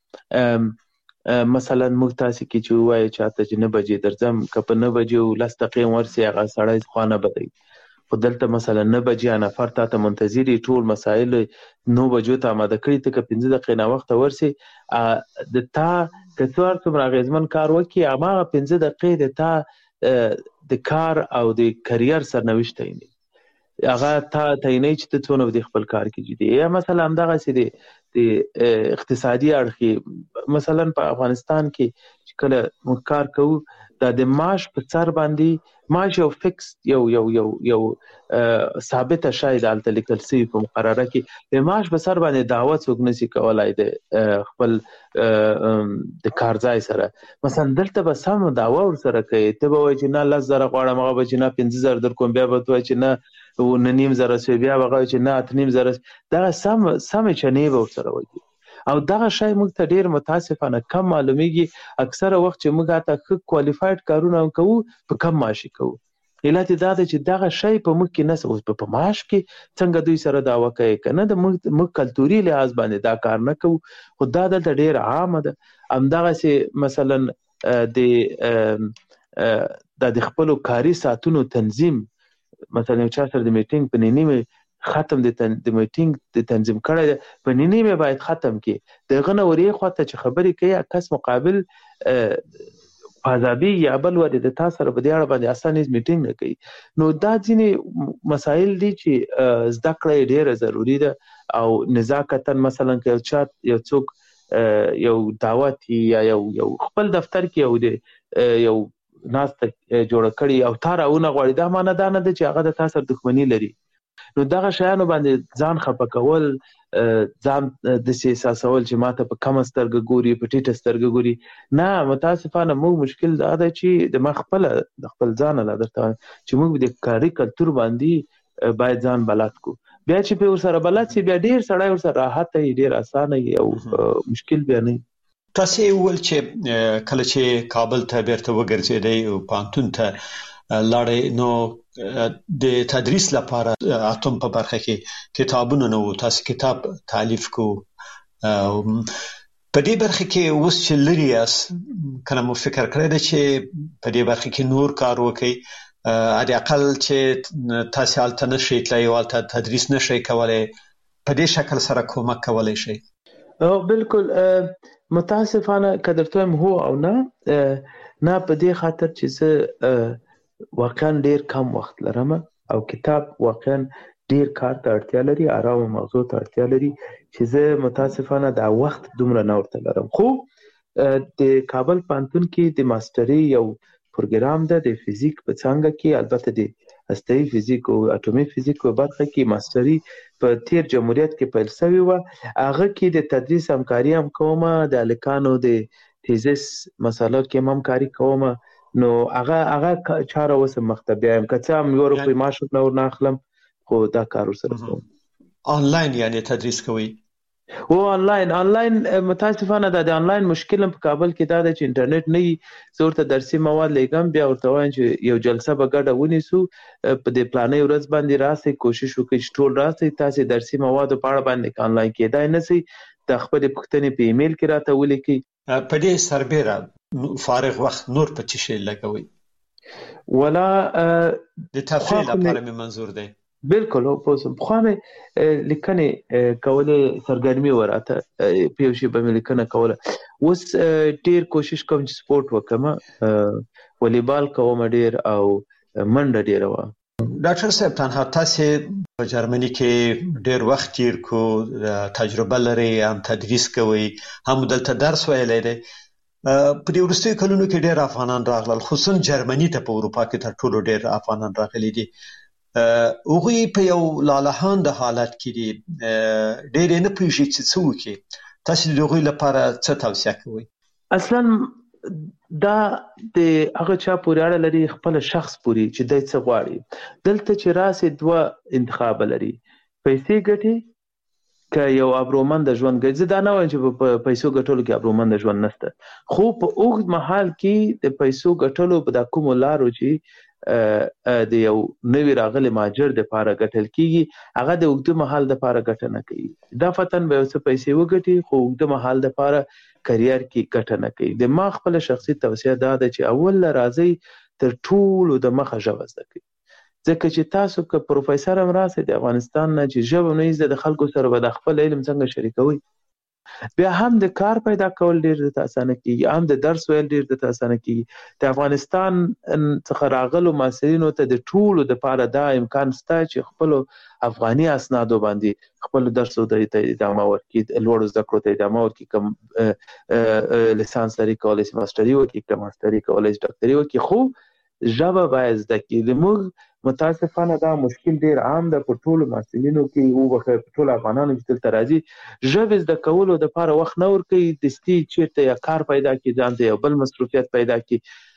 مثلا موږ تاسې کې چې ووایو چاته چې 9 بجې درځم که په 9 بجې 10 دقیقې ورسي هغه سړی خوا نه بدوي خو دلته مثلا 9 بجې نفر تا ته منتظر ټول مسایل 9 بجو ته آماده کړي ته که 15 دقیقې ناوخته ورسي د تا که څوار څومره اغېزمن کار وکړي هماغه 15 دقیقې د تا د کار او د کریر سرنوشت ټاکي هغه تعیني چې ته څونه د خپل کار کې جدي یا مثلا همدغه سي د اقتصادي اړخ مثلا په افغانستان کې چې کله موږ کار کوو د معاش په سر باندې معاش یو فکس یو ثابت شاید الته لیکل سوی په مقرره کې د معاش په سر باندې دعوه څوک نشي کولای د خپل د کارځای سره مثلا دلته به سم دعوه ور سره کوي ته به وایي چې نه 10000 غواړم هغه به چې نه 15000 در کوم بیا به وایي چې نه 9.5 بیا به وایي چې نه 8.5 دا سم چنې به ور سره وایي او دغه شای موږ ته ډیر متاسفانه کم معلومیږي اکثره وخت چې موږ ته ښه کوالیفاید کارونه کوو په کم معاشي کوو علت دا ده چې دغه شای په موږ کې نه اوس په معاش کې څنګه دوی سره دعوه کوي کنه د موږ کلتوري لحاظ باندې دا کار نه کوو خو دا دلته ډیر عامه ده همدغه سي مثلا د خپل کاري ساعتونو تنظیم مثلا یو چا سره د میټینګ په نیمه ختم د میټینګ د تنظیم کړی په نیمه باید ختم کی دغه نورې خواته چې خبرې کوي کس مقابل فاضابي یا بل ور د تاسو سره په دې اړه باندې اسانه میټینګ نه کوي نو دا ځینې مسایل دي چې زده کړه ډیره ضروری ده او نزاکتا مثلا که یو څوک یو دعوت یا یو خپل دفتر کې یو ناس ته جوړ کړي او تاراونه غوړي دا معنی دا نه ده چې هغه د تاسو سره دښمنی لري نو دغه شیانو باندې ځان خپه کول ځان د سیاسول چې ماته په کم سترګه ګوري په ټیټه سترګه ګوري نه متاسفانه موږ مشکل دا ده چې د خپل ځان له درته چې موږ د کاري کلتور باندې باید ځان بلد کو بیا چې په سره بلد سي بیا ډیر سړی ور سره راحت ډیر اسانه او مشکل بیا نه تاسو ول چې کله چې کابل ته بیرته وګرځیدئ او پانتون ته لاړې نو د تدریس لپاره اتم په برخه کې کتابونه نو تاسو کتاب تالیف کو په دې برخه کې اوس چې لري اس کله مو فکر کړی دی چې په دې برخه کې نور کار وکړي علي اقل چې تاسو الته نشئ تلای او الته تدریس نشئ کولای په دې شکل سره کومک کولای شي بالکل متاسفانه قدرتوم هو او نه په دې خاطر چې زه واقعا ډیر کم وخت لرم او کتاب واقعا ډیر کار ته اړتیا لري آرام موضوع ته اړتیا لري چې زه متاسفانه دا وخت دومره نه ورته لرم خو د کابل پانتون کې د ماستري یو پروګرام ده د فزیک په څنګه کې البته د هسته‌ای فزیک او اټومي فزیک په برخه کې ماستري په تیر جمهوریت کې پیل شوی و هغه کې د تدریس همکاري هم کومه د الکانو د تیزس مسله کې همکاري کومه نو هغه چاره وسه مختبه هم کته هم یورپ ماشو نور نه اخلم خو دا کار سره کوم آنلاین یعنی تدریس کوي او آنلاین متاسفانه د آنلاین مشکل په کابل کې دا چې انټرنیټ نه زورته درسي مواد لګم بیا ورته وایم چې یو جلسه به ګډه ونیسو په دې پلانې ورځ باندې راسي کوشش وکړئ ټول راسي تاسو درسي مواد په اړه باندې آنلاین کېدای نه سي د خپل پښتنې په ایمیل کې راته ولیکي په دې سربېره فارغ وخت نور په څه شي لګوي ولا د تفریح لپاره مې منظور دی بالکل په خو مې لیکنه کوله سرګرمي وراته په شی به مې لیکنه کوله اوس ډیر کوشش کوم چې سپورت وکم والیبال کوم ډیر او منډه ډیر و ډاکټر صاحب تنها تاسو په جرمني کې ډیر وخت تیر کو تجربه لري هم تدریس کوي هم دلته درس ویلی دی په دې وروستیو کلونو کې ډیر افغانان راغلل خصوصا جرمني ته په اروپا کې تر ټولو ډیر افغانان راغلي دي هغوی په یو لالهانده حالت کې دي ډیر نه پوهیږي چې څه وکړي تاسو د هغوی لپاره څه توصیه کوئ اصلا دا د هغه چا پورې اړه لري خپل شخص پورې چې دای څه غواړي دلته چې راسي دوه انتخاب لري پیسې ګټي که یو ابرومند ژوند ګرځي دا نه وایي چې په پیسو ګټلو کې ابرومند ژوند نشته خو په اوږد مهال کې د پیسو ګټلو په د کوم لارو چې د یو نوی راغلي ماجر د لپاره ګټل کیږي هغه د اوږد مهال د لپاره ګټه نه کوي دا فتن به څه پیسې وګټي خو اوږد مهال د لپاره کرییر کې ګټه نه کوي د ما خپل شخصي توصیه دا ده چې اول راځي تر ټولو د مخه ژبه زده کړئ ځکه چې تاسو که پروفیسور هم راسئ د افغانستان نه چې ژبه نه زده د خلکو سره به د خپل علم څنګه شریکوي بیا هم د کار پیدا کول ډیر د اسانه کیږي، هم د درس ویل ډیر د اسانه کیږي. د افغانستان څخه راغلو محصلینو ته د ټولو د پاره دا امکان شته چې خپل افغاني اسنادو باندې خپل درسو د ادامه ورکړي، لوړ زده کړو ته ادامه ورکړي، کوم لیسانس لري کولای شي ماستري وکړي، کوم ماستري کولای شي ډاکټري وکړي، خو ژبه باید زده کړي. موږ متاسفانه دا مشکل ډیر عام ده په ټولو محصلینو کې، او په ټولو افغانانو چې دلته راځي ژبه زده کولو د لپاره وخت نه ورکوي، دستي چیرته یا کار پیدا کړي، ځان ته یو بل مصروفیت پیدا کړي،